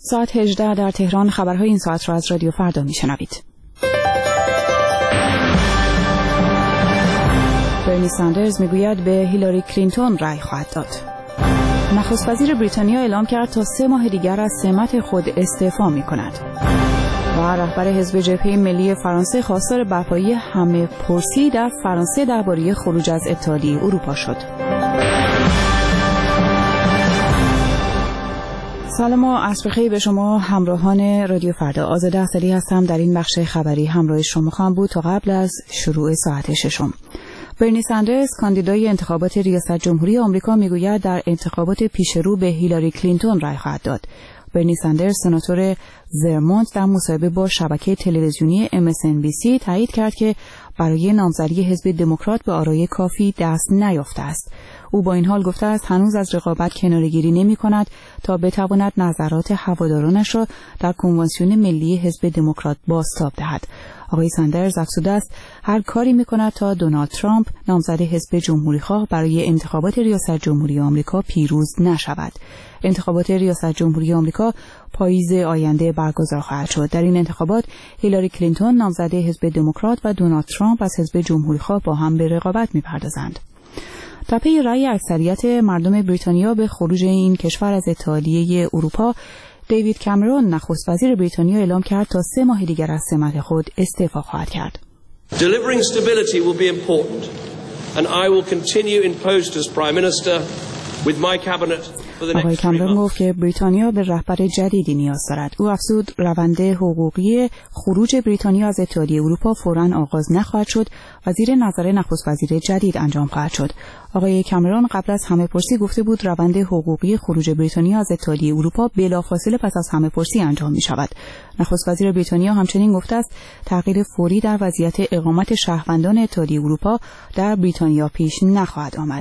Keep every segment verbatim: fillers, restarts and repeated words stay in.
ساعت هجده در تهران. خبرهای این ساعت را از رادیو فردا میشنوید. برنی ساندرز میگوید به هیلاری کلینتون رأی خواهد داد. نخست وزیر بریتانیا اعلام کرد تا سه ماه دیگر از سمت خود استعفا می‌کند. و رهبر حزب جبهه ملی فرانسه خواستار برپایی همه پرسی در فرانسه درباره خروج از اتحادیه اروپا شد. سلام و عصر بخیر به شما همراهان رادیو فردا. آزاده احسدی هستم. در این بخش خبری همراه شما خواهم بود تا قبل از شروع ساعت ششم. برنی ساندرز کاندیدای انتخابات ریاست جمهوری آمریکا میگوید در انتخابات پیشرو به هیلاری کلینتون رأی خواهد داد. برنی ساندرز سناتور ورمونت در مصاحبه با شبکه تلویزیونی ام اس ان بی سی تایید کرد که برای نامزدی حزب دموکرات به آرای کافی دست نیافته است. او با این حال گفته است هنوز از رقابت کناره‌گیری نمی‌کند تا بتواند نظرات هوادارانش را در کنوانسیون ملی حزب دموکرات بازتاب دهد. آقای ساندرز افزوده است هر کاری می‌کند تا دونالد ترامپ نامزد حزب جمهوری‌خواه برای انتخابات ریاست جمهوری آمریکا پیروز نشود. انتخابات ریاست جمهوری آمریکا پاییز آینده برگزار خواهد شد. در این انتخابات هیلاری کلینتون نامزد حزب دموکرات و دونالد ترامپ از حزب جمهوری‌خواه با هم به رقابت می‌پردازند. در پی رأی اکثریت مردم بریتانیا به خروج این کشور از اتحادیه اروپا، دیوید کامرون نخست وزیر بریتانیا اعلام کرد تا سه ماه دیگر از سمت خود استعفا خواهد کرد. Delivering stability will be important and I will continue in post as Prime Minister with my cabinet. آقای کامرون گفت که بریتانیا به رهبر جدیدی نیاز دارد. او افزود روند حقوقی خروج بریتانیا از اتحادیه اروپا فوراً آغاز نخواهد شد و زیر نظر نخست وزیر جدید انجام خواهد شد. آقای کامرون قبل از همه‌پرسی گفته بود روند حقوقی خروج بریتانیا از اتحادیه اروپا بلافاصله پس از همه‌پرسی انجام می شود. نخست وزیر بریتانیا همچنین گفته است تغییر فوری در وضعیت اقامت شهروندان اتحادیه اروپا در بریتانیا پیش نخواهد آمد.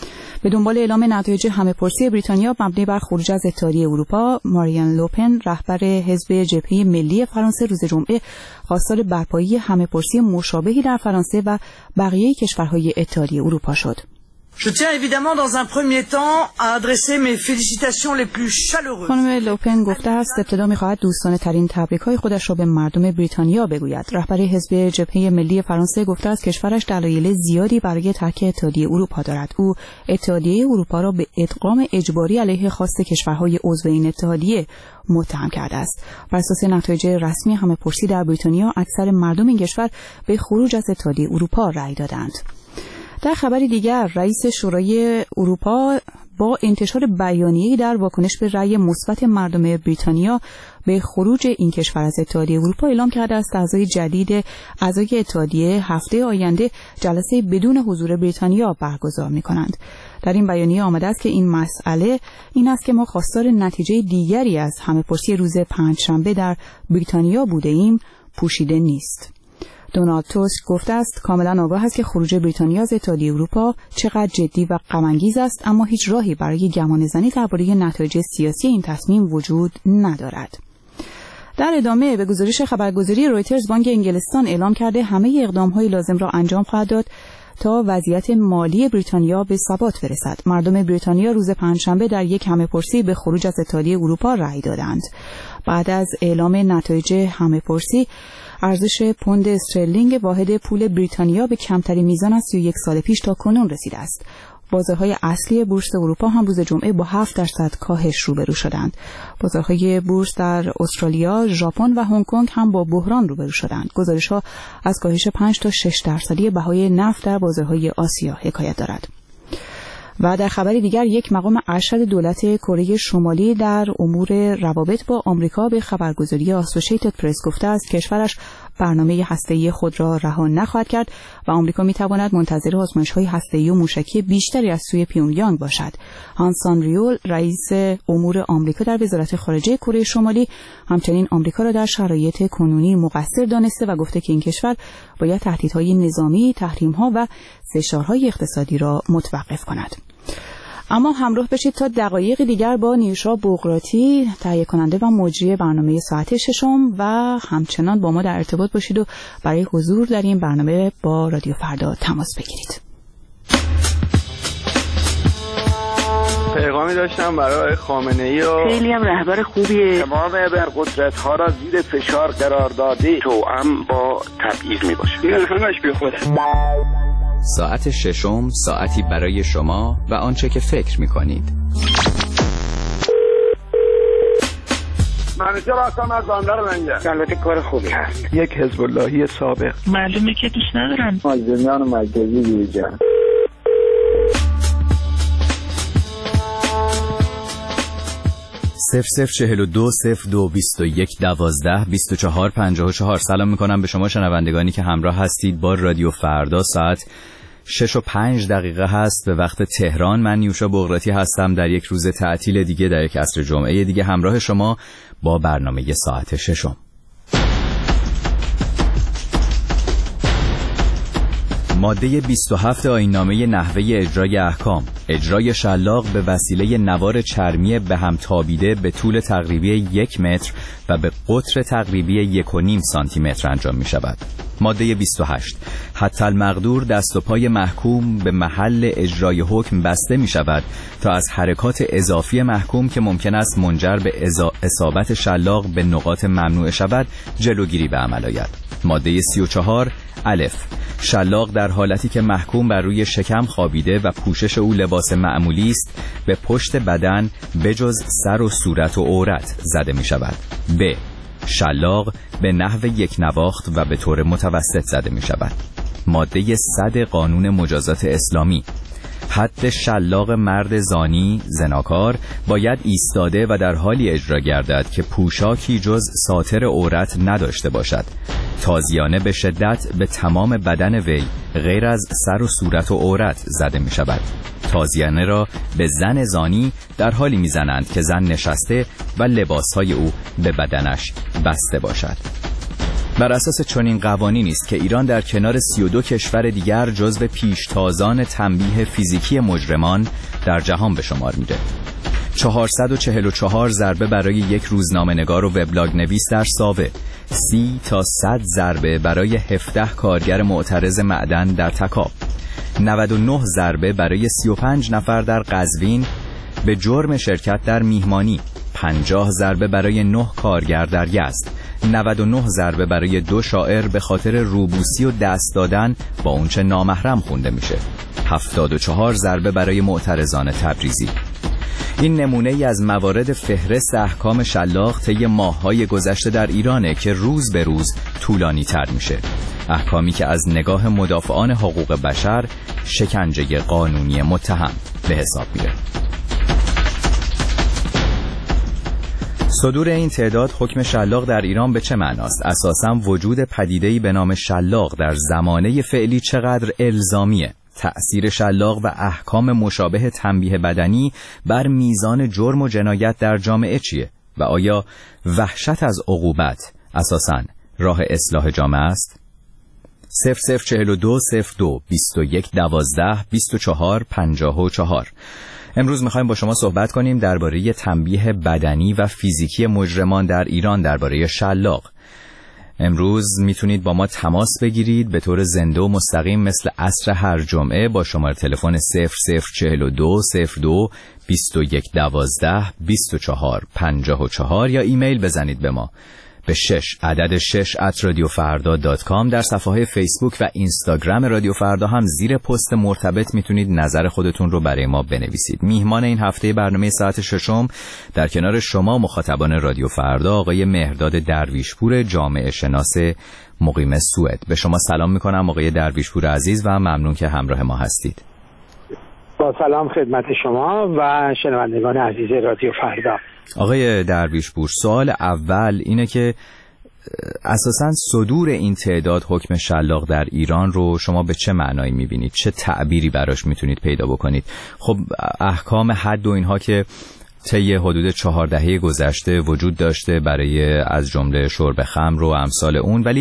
به دنبال اعلام نتایج همه‌پرسی بریتانیا مبنی بر خروج از اتحادیه اروپا، ماریان لوپن رهبر حزب جبهه ملی فرانسه روز جمعه خواستار برپایی همه‌پرسی مشابهی در فرانسه و بقیه کشورهای اتحادیه اروپا شد. Je tiens évidemment dans un premier temps à adresser mes félicitations les plus chaleureuses. خانم لوپن گفته است ابتدا می‌خواهد دوستانه ترین تبریک‌های خودش را به مردم بریتانیا بگوید. رهبر حزب جبهه ملی فرانسه گفته است کشورش دلایل زیادی برای ترک اتحادیه اروپا دارد. او اتحادیه اروپا را به ادغام اجباری علیه خواست کشورهای عضو این اتحادیه متهم کرده است. بر اساس نتایج رسمی همه‌پرسی در بریتانیا اکثر مردم این کشور به خروج از اتحادیه اروپا رأی دادند. در خبری دیگر رئیس شورای اروپا با انتشار بیانیه‌ای در واکنش به رأی مثبت مردم بریتانیا به خروج این کشور از اتحادیه اروپا اعلام کرده است اعضای جدید اعضای اتحادیه هفته آینده جلسه بدون حضور بریتانیا برگزار می‌کنند. در این بیانیه آمده است که این مسئله این است که ما خواستار نتیجه دیگری از همه‌پرسی روز پنجشنبه در بریتانیا بوده ایم پوشیده نیست. دونالد توسک گفته است کاملا آگاه است که خروج بریتانیا از اتحادیه اروپا چقدر جدی و غم‌انگیز است، اما هیچ راهی برای گمانه‌زنی درباره نتایج سیاسی این تصمیم وجود ندارد. در ادامه به گزارش خبرگزاری رویترز بانک انگلستان اعلام کرده همه اقدام‌های لازم را انجام خواهد داد تا وضعیت مالی بریتانیا به ثبات برسد. مردم بریتانیا روز پنجشنبه در یک همه‌پرسی به خروج از اتحادیه اروپا رأی دادند. بعد از اعلام نتایج همه‌پرسی ارزش پوند استرلینگ واحد پول بریتانیا به کمترین میزان از سی و یک سال پیش تا کنون رسیده است. بازارهای اصلی بورس اروپا هم روز جمعه با هفت درصد کاهش روبرو شدند. بازارهای بورس در استرالیا، ژاپن و هنگ کنگ هم با بحران روبرو شدند. گزارش‌ها از کاهش پنج تا شش درصدی بهای نفت در بازارهای آسیا حکایت دارد. و در خبری دیگر یک مقام ارشد دولت کره شمالی در امور روابط با آمریکا به خبرگزاری آسوشیتد پرس گفته است کشورش برنامه هسته‌ای خود را رها نخواهد کرد و آمریکا می‌تواند منتظر آزمایش‌های هسته‌ای و موشکی بیشتری از سوی پیونگیانگ باشد. هانسان ریول رئیس امور آمریکا در وزارت خارجه کره شمالی همچنین آمریکا را در شرایط کنونی مقصر دانسته و گفته که این کشور باید تهدیدهای نظامی، تحریم‌ها و فشارهای اقتصادی را متوقف کند. اما همراه بشید تا دقایق دیگر با نیوشا بغراتی تهیه کننده و مجری برنامه ساعت ششم و همچنان با ما در ارتباط باشید و برای حضور در این برنامه با رادیو فردا تماس بگیرید. پیغامی داشتم برای خامنه‌ای و خیلی هم رهبر خوبیه. تمام ابرقدرت‌ها را زیر فشار قرار داده توأم با تبعیض میباشه. این همش بی خوده. ساعت ششم، ساعتی برای شما و آنچه که فکر میکنید. منیجر هستم از بندر لنگر. البته کار خوبی هست. یک حزب اللهی سابق. معلومه که دوست ندارن. مازدمیان مرکزی بیرجن. صفر صفر چهل و دو صفر دو بیست و یک دوازده بیست و چهار پنجاه و چهار. سلام میکنم به شما شنوندگانی که همراه هستید با رادیو فردا. ساعت شش و پنج دقیقه هست به وقت تهران. من نیوشا بغراتی هستم در یک روز تعطیل دیگه، در یک عصر جمعه دیگه همراه شما با برنامه ساعت ششم. ماده بیست و هفت آیین‌نامه نحوه اجرای احکام: اجرای شلاق به وسیله نوار چرمی به هم تابیده به طول تقریبی یک متر و به قطر تقریبی یک و نیم سانتی متر انجام می شود. ماده بیست و هشت حتی المقدور دست و پای محکوم به محل اجرای حکم بسته می شود تا از حرکات اضافی محکوم که ممکن است منجر به اصابت شلاق به نقاط ممنوع شود جلوگیری به عمل آید. ماده سی و چهار الف شلاق در حالتی که محکوم بر روی شکم خوابیده و پوشش او لباس معمولی است به پشت بدن بجز سر و صورت و عورت زده می شود. ب شلاق به نحو یک نواخت و به طور متوسط زده می شود. ماده صد قانون مجازات اسلامی: حد شلاق مرد زانی زناکار باید ایستاده و در حالی اجرا گردد که پوشاکی جز ساتر عورت نداشته باشد. تازیانه به شدت به تمام بدن وی غیر از سر و صورت و عورت زده می شود. تازیانه را به زن زانی در حالی می زنند که زن نشسته و لباسهای او به بدنش بسته باشد. بر اساس چنین قوانینی است که ایران در کنار سی و دو کشور دیگر جزو پیشتازان تنبیه فیزیکی مجرمان در جهان به شمار میره. چهارصد و چهل و چهار ضربه برای یک روزنامه‌نگار و وبلاگ نویس در ساوه، سی تا صد ضربه برای هفده کارگر معترض معدن در تکاب، نود و نه ضربه برای سی و پنج نفر در قزوین به جرم شرکت در میهمانی، پنجاه ضربه برای نه کارگر در یزد، نود و نه ضربه برای دو شاعر به خاطر روبوسی و دست دادن با اونچه نامحرم خونده میشه، هفتاد و چهار ضربه برای معترضان تبریزی. این نمونه ای از موارد فهرست احکام شلاق طی ماه‌های گذشته در ایرانه که روز به روز طولانی تر میشه. احکامی که از نگاه مدافعان حقوق بشر شکنجه قانونی متهم به حساب میره. صدور این تعداد حکم شلاق در ایران به چه معناست؟ اساساً وجود پدیده‌ای به نام شلاق در زمانه فعلی چقدر الزامیه؟ تأثیر شلاق و احکام مشابه تنبیه بدنی بر میزان جرم و جنایت در جامعه چیه؟ و آیا وحشت از عقوبت اساساً راه اصلاح جامعه است؟ صفر صفر چهل و دو صفر دو بیست و یک دوازده بیست و چهار پنجاه و چهار. امروز میخوایم با شما صحبت کنیم درباره تنبیه بدنی و فیزیکی مجرمان در ایران درباره شلاق. امروز میتونید با ما تماس بگیرید به طور زنده و مستقیم مثل عصر هر جمعه با شماره تلفن صفر صفر چهل و دو صفر دو بیست و یک دوازده بیست و چهار پنجاه و چهار یا ایمیل بزنید به ما به شش عدد شش ات رادیو فردا دات کام. در صفحه های فیسبوک و اینستاگرام رادیو فردا هم زیر پست مرتبط میتونید نظر خودتون رو برای ما بنویسید. میهمان این هفته برنامه ساعت ششم در کنار شما مخاطبان رادیو فردا آقای مهرداد درویشپور، جامعه شناس مقیم سوئد. به شما سلام میکنم آقای درویشپور عزیز و ممنون که همراه ما هستید. با سلام خدمت شما و شنوندگان عزیز رادیو فردا. آقای درویشپور، سوال اول اینه که اساساً صدور این تعداد حکم شلاق در ایران رو شما به چه معنایی میبینید؟ چه تعبیری براش میتونید پیدا بکنید؟ خب احکام حد و اینها که طی حدود چهار دهه گذشته وجود داشته برای از جمله شرب خمر و امثال اون، ولی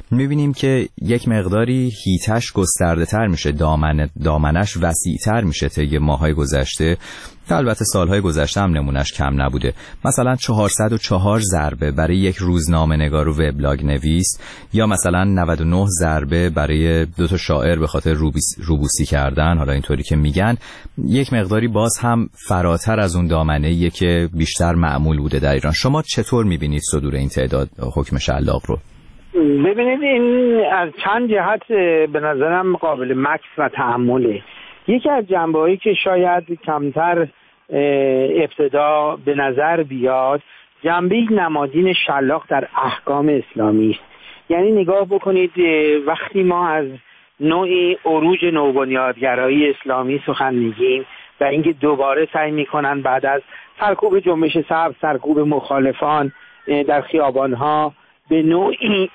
می‌بینیم که یک مقداری هیتش گسترده‌تر میشه، دامن دامنش وسیع‌تر میشه طی ماه‌های گذشته. البته سالهای گذشته هم نمونش کم نبوده. مثلا چهارصد و چهار ضربه برای یک روزنامه‌نگار و وبلاگ نویس، یا مثلا نود و نه ضربه برای دو تا شاعر به خاطر روبوسی کردن، حالا اینطوری که میگن، یک مقداری باز هم فراتر از اون دامنه‌ایه که بیشتر معمول بوده در ایران. شما چطور میبینید صدور این تعداد حکم شلاق رو؟ ببینید این از چند جهت به نظرم قابل مکث و تأمله. یکی از جنبه‌هایی که شاید کمتر ابتدا به نظر بیاد، جنبه نمادین شلاق در احکام اسلامی است. یعنی نگاه بکنید وقتی ما از نوعی عروج نوبنیادگرایی اسلامی سخن میگیم و اینکه دوباره سعی میکنن بعد از سرکوب جنبش سبز، سرکوب مخالفان در خیابانها، به نوعی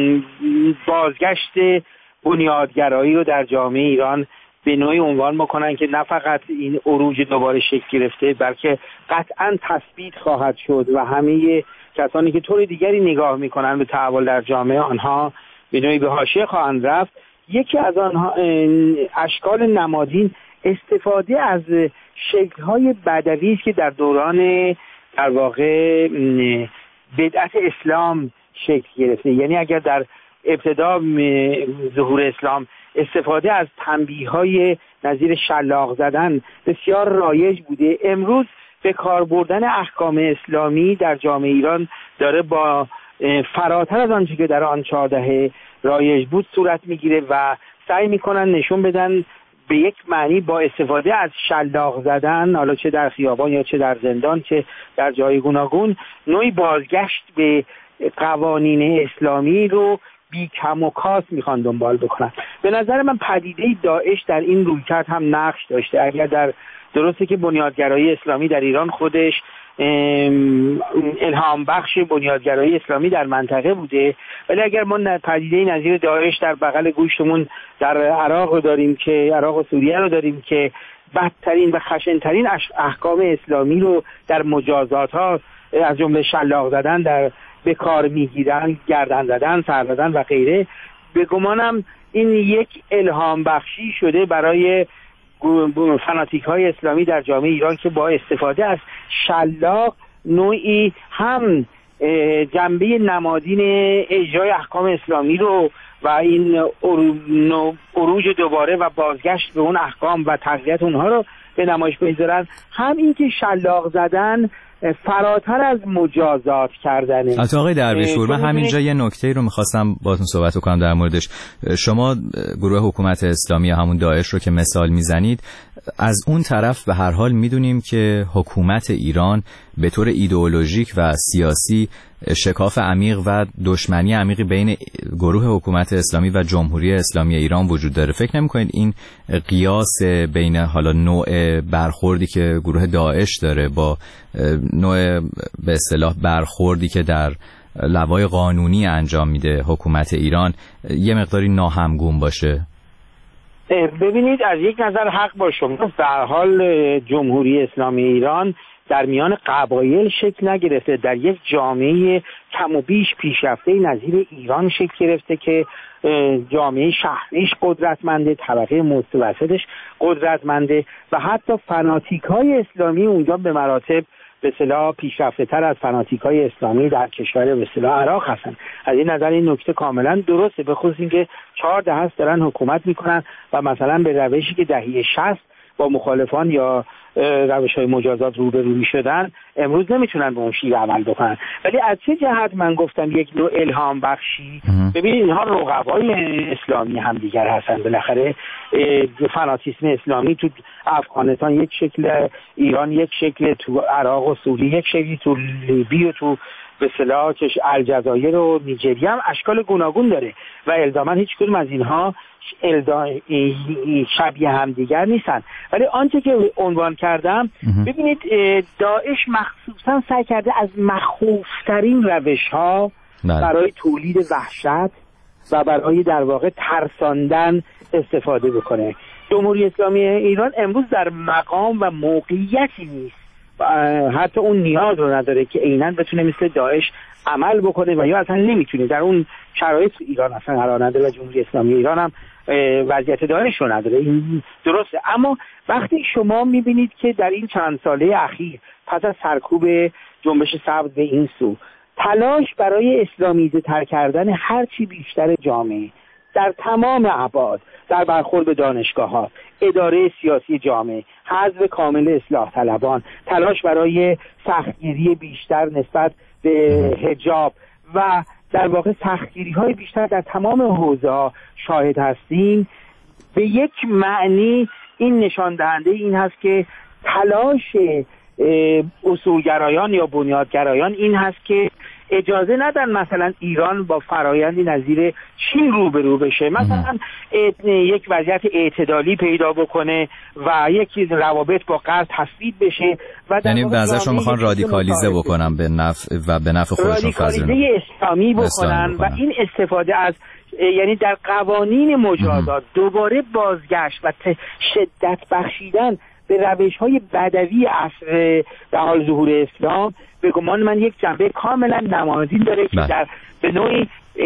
بازگشت بنیادگرایی رو در جامعه ایران به نوعی عنوان میکنن که نه فقط این عروج دوباره شکل گرفته بلکه قطعا تثبیت خواهد شد و همه کسانی که طور دیگری نگاه میکنن به تحول در جامعه آنها به نوعی به حاشیه خواهند رفت. یکی از آنها اشکال نمادین استفاده از شکل‌های بدوی است که در دوران در واقع بدعت اسلام شکل گرفته. یعنی اگر در ابتدا ظهور اسلام استفاده از تنبیه‌های نظیر شلاق زدن بسیار رایج بوده، امروز به کار بردن احکام اسلامی در جامعه ایران داره با فراتر از آنچه که در آن چهار دهه رایج بود صورت میگیره و سعی میکنن نشون بدن به یک معنی با استفاده از شلاق زدن، حالا چه در خیابان یا چه در زندان چه در جای گوناگون، نوعی بازگشت به قوانین اسلامی رو بی کم و کاس میخوان دنبال بکنن. به نظر من پدیده داعش در این رویکرد هم نقش داشته. اگر در درسته که بنیادگرایی اسلامی در ایران خودش الهام بخش بنیادگرایی اسلامی در منطقه بوده، ولی اگر ما پدیده نظیر داعش در بغل گوشتمون در عراق رو داریم که عراق و سوریه رو داریم که بدترین و خشنترین احکام اسلامی رو در مجازات ها از جمله شلاق زدن در به کار میگیرن، گردن زدن، سر زدن و غیره، به گمانم این یک الهام بخشی شده برای فناتیک های اسلامی در جامعه ایران که با استفاده از شلاق نوعی هم جنبه نمادین اجرای احکام اسلامی رو و این عروج دوباره و بازگشت به اون احکام و تقویت اونها رو به نمایش بگذارن، هم این که شلاق زدن فراتر از مجازات کردنه. البته آقای درویشپور، من همینجا یه نکته رو می‌خواستم باهاتون صحبت کنم در موردش. شما گروه حکومت اسلامی همون داعش رو که مثال میزنید، از اون طرف به هر حال میدونیم که حکومت ایران به طور ایدئولوژیک و سیاسی شکاف عمیق و دشمنی عمیقی بین گروه حکومت اسلامی و جمهوری اسلامی ایران وجود داره. فکر نمی‌کنید این قیاس بین حالا نوع برخوردی که گروه داعش داره با نوع به اصطلاح برخوردی که در لوای قانونی انجام میده حکومت ایران یه مقداری ناهمگون باشه؟ ببینید، از یک نظر حق با شما، در حال جمهوری اسلامی ایران در میان قبایل شکل نگرفته، در یک جامعه کم و بیش پیشرفته نظیر ایران شکل گرفته که جامعه شهریش قدرتمنده، طبقه متوسطش قدرتمنده و حتی فناتیک های اسلامی اونجا به مراتب به اصطلاح پیشرفته تر از فناتیک های اسلامی در کشور به اصطلاح عراق هستن. از این نظر این نکته کاملا درسته، به خصوص اینکه چهار دهه است دارن حکومت میکنن و مثلا به روشی که دهه شصت با مخالفان یا روش های مجازات روبرو میشدن امروز نمیتونن به اون شیوه عمل بکنن. ولی از چه جهت من گفتم یک نوع الهام بخشی؟ ببینید اینها رقبای اسلامی هم دیگر هستن. بالاخره فناتیسم اسلامی تو افغانستان یک شکل، ایران یک شکل، تو عراق و سوریه یک شکلی، تو لیبی و تو به اصطلاح الجزایر و نیجریه هم اشکال گوناگون داره و الزاما هیچ کدوم از اینها شبیه هم دیگر نیستن. ولی آنچه که عنوان کردم، ببینید داعش مخصوصا سعی کرده از مخوفترین روش ها برای تولید وحشت و برای در واقع ترساندن استفاده بکنه. جمهوری اسلامی ایران امروز در مقام و موقعیتی نیست حتی اون نیاز رو نداره که عیناً بتونه مثل داعش عمل بکنه و یا اصلا نمیتونه. در اون شرایط ایران اصلا قرار نداره و جمهوری اسلامی ایران هم وضعیت داعش رو نداره. این درسته، اما وقتی شما میبینید که در این چند ساله اخیر پس از سرکوب جنبش سبز به این سو تلاش برای اسلامیزه تر کردن هرچی بیشتر جامعه در تمام ابعاد، در برخورد به دانشگاه‌ها، اداره سیاسی جامعه، حذف کامل اصلاح طلبان، تلاش برای سختگیری بیشتر نسبت به حجاب و در واقع سختگیری‌های بیشتر در تمام حوزه‌ها شاهد هستیم، به یک معنی این نشان دهنده این هست که تلاش اصولگرایان یا بنیادگرایان این هست که اجازه ندن مثلا ایران با فرایندی نظیر چین روبرو بشه، مثلا یک وضعیت اعتدالی پیدا بکنه و یکی روابط با غرب تثبیت بشه و یعنی بعضیشون میخوان رادیکالیزه بکنن به نفع و به نفع خودشون، رادیکالیزه اسلامی بکنن و این استفاده از یعنی در قوانین مجازات دوباره بازگشت و شدت بخشیدن به روش‌های بدوی عصر در حال ظهور اسلام به گمان من یک جنبه کاملا نمادین داره که در به نوعی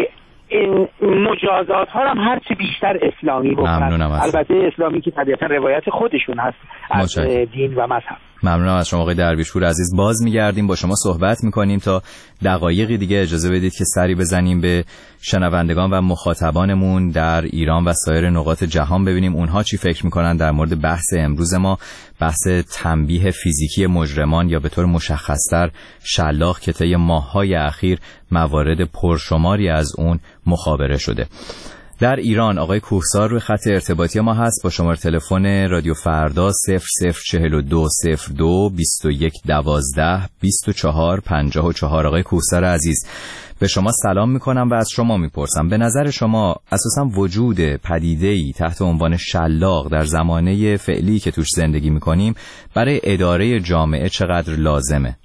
مجازات ها هم هر چه بیشتر اسلامی بکنن، البته اسلامی که طبیعتا روایت خودشون هست از دین و مذهب. ممنونم از شما آقای درویشپور عزیز. باز میگردیم با شما صحبت میکنیم تا دقایقی دیگه. اجازه بدید که سری بزنیم به شنوندگان و مخاطبانمون در ایران و سایر نقاط جهان، ببینیم اونها چی فکر میکنن در مورد بحث امروز ما، بحث تنبیه فیزیکی مجرمان یا به طور مشخصتر شلاق که طی ماه‌های اخیر موارد پرشماری از اون مخابره شده. در ایران آقای کوهسار روی خط ارتباطی ما هست با شماره تلفن رادیو فردا صفر صفر چهل و دو صفر دو بیست و یک دوازده بیست و چهار پنجاه و چهار. آقای کوهسار عزیز، به شما سلام میکنم و از شما میپرسم به نظر شما اساسا وجود پدیده‌ای تحت عنوان شلاق در زمانه فعلی که توش زندگی میکنیم برای اداره جامعه چقدر لازمه؟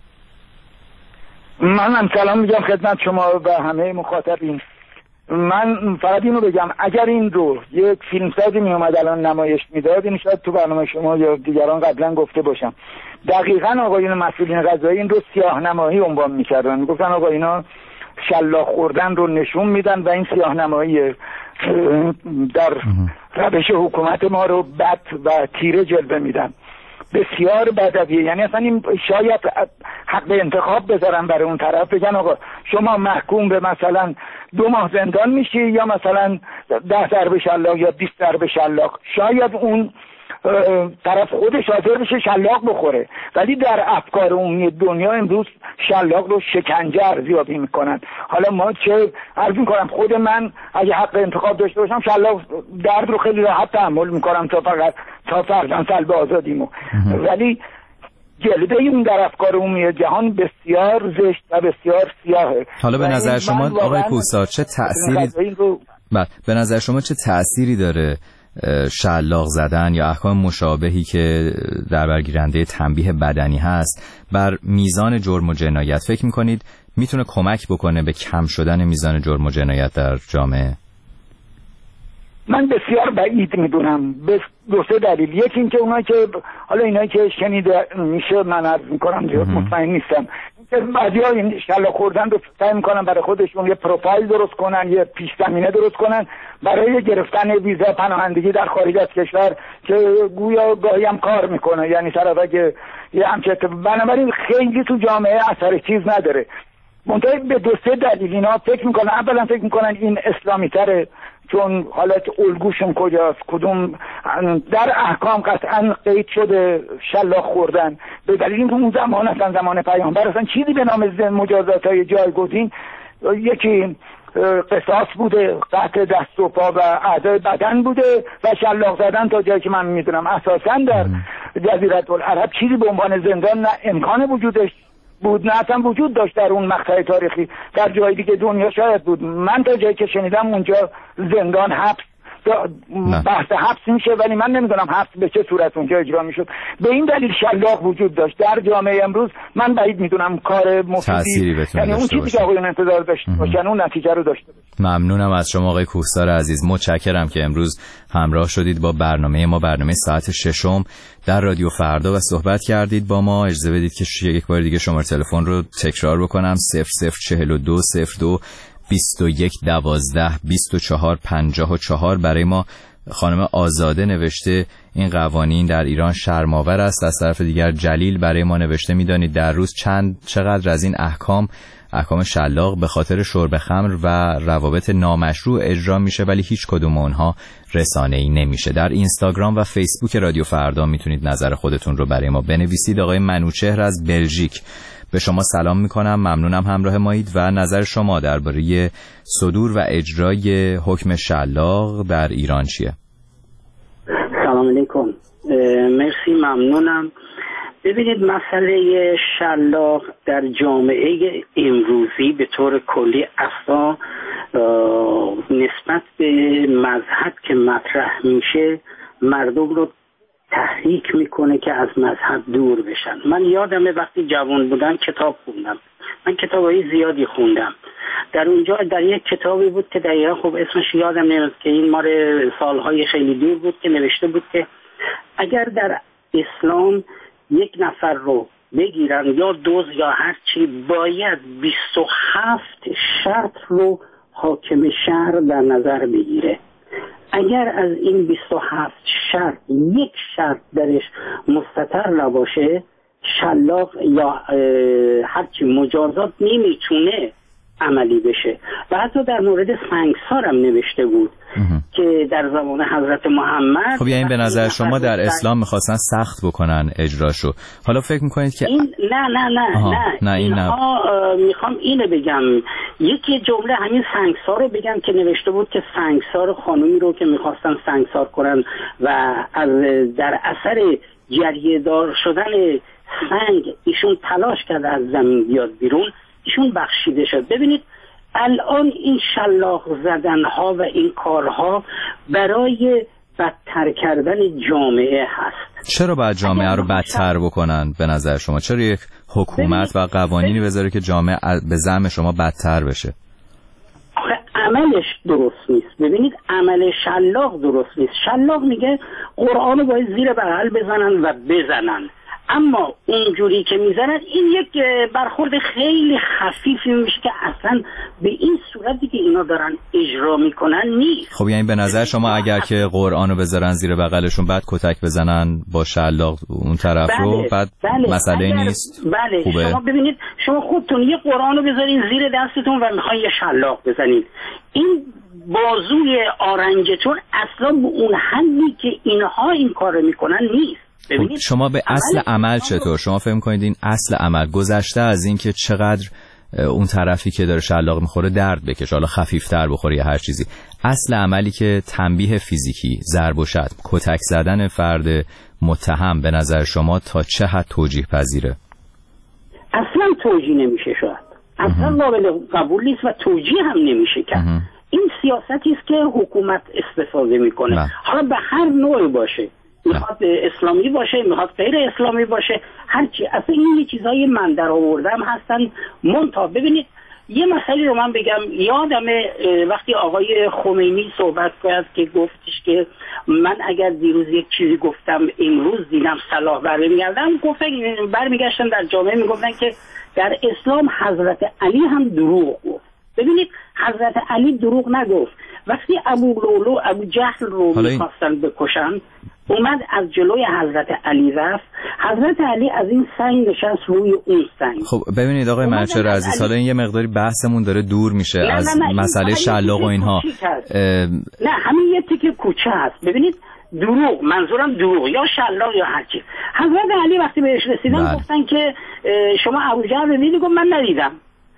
من سلام میگم خدمت شما و همه مخاطبین. من فقط اینو بگم اگر این رو یک فیلمسازی می اومد الان نمایش میداد، این شاید تو برنامه شما یا دیگران قبلا گفته باشم، دقیقاً آقایون مسئولین قضایی این رو سیاه‌نمایی عنوان میکردن، میگفتن آقا اینا شلاق خوردن رو نشون میدن و این سیاه‌نمایی در روش حکومت ما رو بد و تیره جلوه میدن. بسیار بدویه، یعنی اصلا این شاید حق به انتخاب بذارن برای اون طرف، بگن آقا شما محکوم به مثلا دو ماه زندان میشی یا مثلا ده ضربه شلاق یا بیست ضربه شلاق، شاید اون طرف خودش حاضر بشه شلاق بخوره، ولی در افکار عمومی دنیا امروز شلاق رو شکنجه ارزیابی میکنن. حالا ما چه عرض میکنم، خود من اگه حق انتخاب داشته باشم شلاق درد رو خیلی راحت تحمل میکنم تا فقط تا فرزن سلب آزادیمو، ولی جلوه اون در افکار عمومی جهان بسیار زشت و بسیار سیاهه. حالا به نظر شما آقای کوهسار چه تأثیری بله به نظر شما چه تأثیری داره شلاق زدن یا احکام مشابهی که در برگیرنده تنبیه بدنی هست بر میزان جرم و جنایت؟ فکر میکنید میتونه کمک بکنه به کم شدن میزان جرم و جنایت در جامعه؟ من بسیار بعید میدونم به دو سه دلیل. یکی این که اونایی که حالا اینایی که شنیده میشه من عرض میکنم زیاد مطمئن نیستم، بعضیا این شلاق خوردن رو سعی میکنن برای خودشون یه پروفایل درست کنن، یه پیش زمینه درست کنن برای گرفتن ویزا پناهندگی در خارج از کشور که گویا گاهی هم کار میکنه، یعنی طرف اگه یه همچه بنابراین خیلی تو جامعه اثر چیز نداره. منتها به دو سه دلیل اینا فکر میکنن. اولا فکر میکنن این اسلامی تره، چون حالت الگوشون کجاست، کدوم در احکام قطعا قید شده شلاق خوردن، به دلیل اینکه اون زمان اصلا زمان پیامبر اصلا چیزی به نام مجازات های جایگزین، یکی قصاص بوده، قطع دست و پا و اعضای بدن بوده و شلاق زدن تا جایی که من میدونم اساسا در جزیره العرب چیزی به عنوان زندان نه امکان وجودش بود نه اصلا وجود داشت در اون مقطع تاریخی. در جای دیگه دنیا شاید بود، من تا جایی که شنیدم اونجا زندان حبس بحث حبس میشه، ولی من نمیدونم حبس به چه صورت اونجا اجرا میشد. به این دلیل شلاق وجود داشت. در جامعه امروز من بعید میدونم کار مفیدی، یعنی اون چیزی که آقایون انتظار داشت باشن اون نتیجه رو داشته باشه. ممنونم از شما آقای کوهسار عزیز، متشکرم که امروز همراه شدید با برنامه ما، برنامه ساعت ششم در رادیو فردا و صحبت کردید با ما. اجازه بدید که یک بار دیگه شماره تلفن رو تکرار بکنم: صفر صفر چهل و دو صفر دو بیست و یک دوازده بیست و چهار پنجاه و چهار. برای ما خانم آزاده نوشته این قوانین در ایران شرم‌آور است. از طرف دیگر جلیل برای ما نوشته میدانید در روز چند چقدر از این احکام احکام شلاق به خاطر شرب خمر و روابط نامشروع اجرا میشه، ولی هیچ کدوم اونها رسانه‌ای نمیشه. در اینستاگرام و فیسبوک رادیو فردا میتونید نظر خودتون رو برای ما بنویسید. آقای منوچهر از بلژیک: به شما سلام میکنم، ممنونم همراه مایید و نظر شما درباره صدور و اجرای حکم شلاق در ایران چیه؟ سلام علیکم، مرسی، ممنونم. ببینید مسئله شلاق در جامعه امروزی به طور کلی اصلا نسبت به مذهب که مطرح میشه مردم رو تحریک میکنه که از مذهب دور بشن. من یادمه وقتی جوان بودم کتاب خوندم، من کتابای زیادی خوندم. در اونجا در یک کتابی بود که دقیقا خب اسمش یادم نمیاد که این مال سالهای خیلی دور بود که نوشته بود که اگر در اسلام یک نفر رو بگیرن یا دوز یا هر چی، باید بیست و هفت شرط رو حاکم شهر در نظر بگیره. اگر از این بیست و هفت شرط یک شرط درش مستتر نباشه، شلاق یا هرچی مجازات نمیتونه عملی بشه. و حتی در مورد سنگسار هم نوشته بود که در زمان حضرت محمد. خب یعنی به نظر شما در اسلام میخواستن سخت بکنن اجراشو. حالا فکر میکنید که این نه نه نه آها. نه, نه این اینها میخوام اینو بگم، یکی جمله همین سنگسار رو بگم که نوشته بود که سنگسار خانومی رو که میخواستن سنگسار کنن و از در اثر جریه دار شدن سنگ ایشون تلاش کرده از زمین بیاد بیرون، ایشون بخشیده شد. ببینید الان این شلاق زدن ها و این کارها برای بدتر کردن جامعه هست. چرا باید جامعه رو بدتر بکنن به نظر شما؟ چرا یک حکومت و قوانینی بذاره که جامعه به زعم شما بدتر بشه؟ آخه عملش درست نیست. ببینید عمل شلاق درست نیست. شلاق میگه قرآن رو باید زیر بغل بزنن و بزنن، اما اونجوری که میزنن این یک برخورد خیلی خفیفی میشه که اصلا به این صورتی که اینا دارن اجرا میکنن نیست. خب یعنی به نظر شما اگر که قرآن رو بذارن زیر بغلشون بعد کتک بزنن با شلاق اون طرف بله، رو بعد بله، مسئله نیست؟ بله خوبه؟ شما ببینید شما خودتون یه قرآن رو بذارین زیر دستتون و میخواین یه شلاق بزنید، این بازوی آرنجتون اصلا به اون حدی که اینها این کار میکنن نیست. خب شما به اصل عمل چطور؟ شما فهم کنید این اصل عمل گذشته از این که چقدر اون طرفی که داره شلاق میخوره درد بکشه، حالا خفیفتر بخوره یا هر چیزی، اصل عملی که تنبیه فیزیکی، ضرب و شتم، کتک زدن فرد متهم به نظر شما تا چه حد توجیه پذیره؟ اصلا توجیه نمیشه، شاید اصلا قابل قبول نیست و توجیه هم نمیشه کرد. این سیاستی است که حکومت استفاده میکنه، نه. حالا به هر نوع باشه، میخواد اسلامی باشه، میخواد غیر اسلامی باشه، هرچی. اصلا این یه چیزای من در آوردم هستن. منتها ببینید یه مسئله رو من بگم، یادمه وقتی آقای خمینی صحبت کرد که گفتش که من اگر دیروز یک چیزی گفتم امروز دیدم صلاح برمیگردم، گفتن برمیگشتن در جامعه میگفتن که در اسلام حضرت علی هم دروغ گفت. ببینید حضرت علی دروغ نگفت. وقتی ابو لولو ابو جهل رو میخواستن بکشن، اومد از جلوی حضرت علی رفت، حضرت علی از این سنگ نشست روی اون سنگ. خب ببینید آقای منوچهر عزیز، حالا این یه مقداری بحثمون داره دور میشه نه از نه نه مسئله شلاق و اینها. اه... نه همین یه تیکه کوچه هست. ببینید دروغ، منظورم دروغ یا شلاق یا هر چیز. حضرت علی وقتی بهش رسیدن بله. گفتن که شما ابو جهل رو دیدی؟ گفت من ندیدم.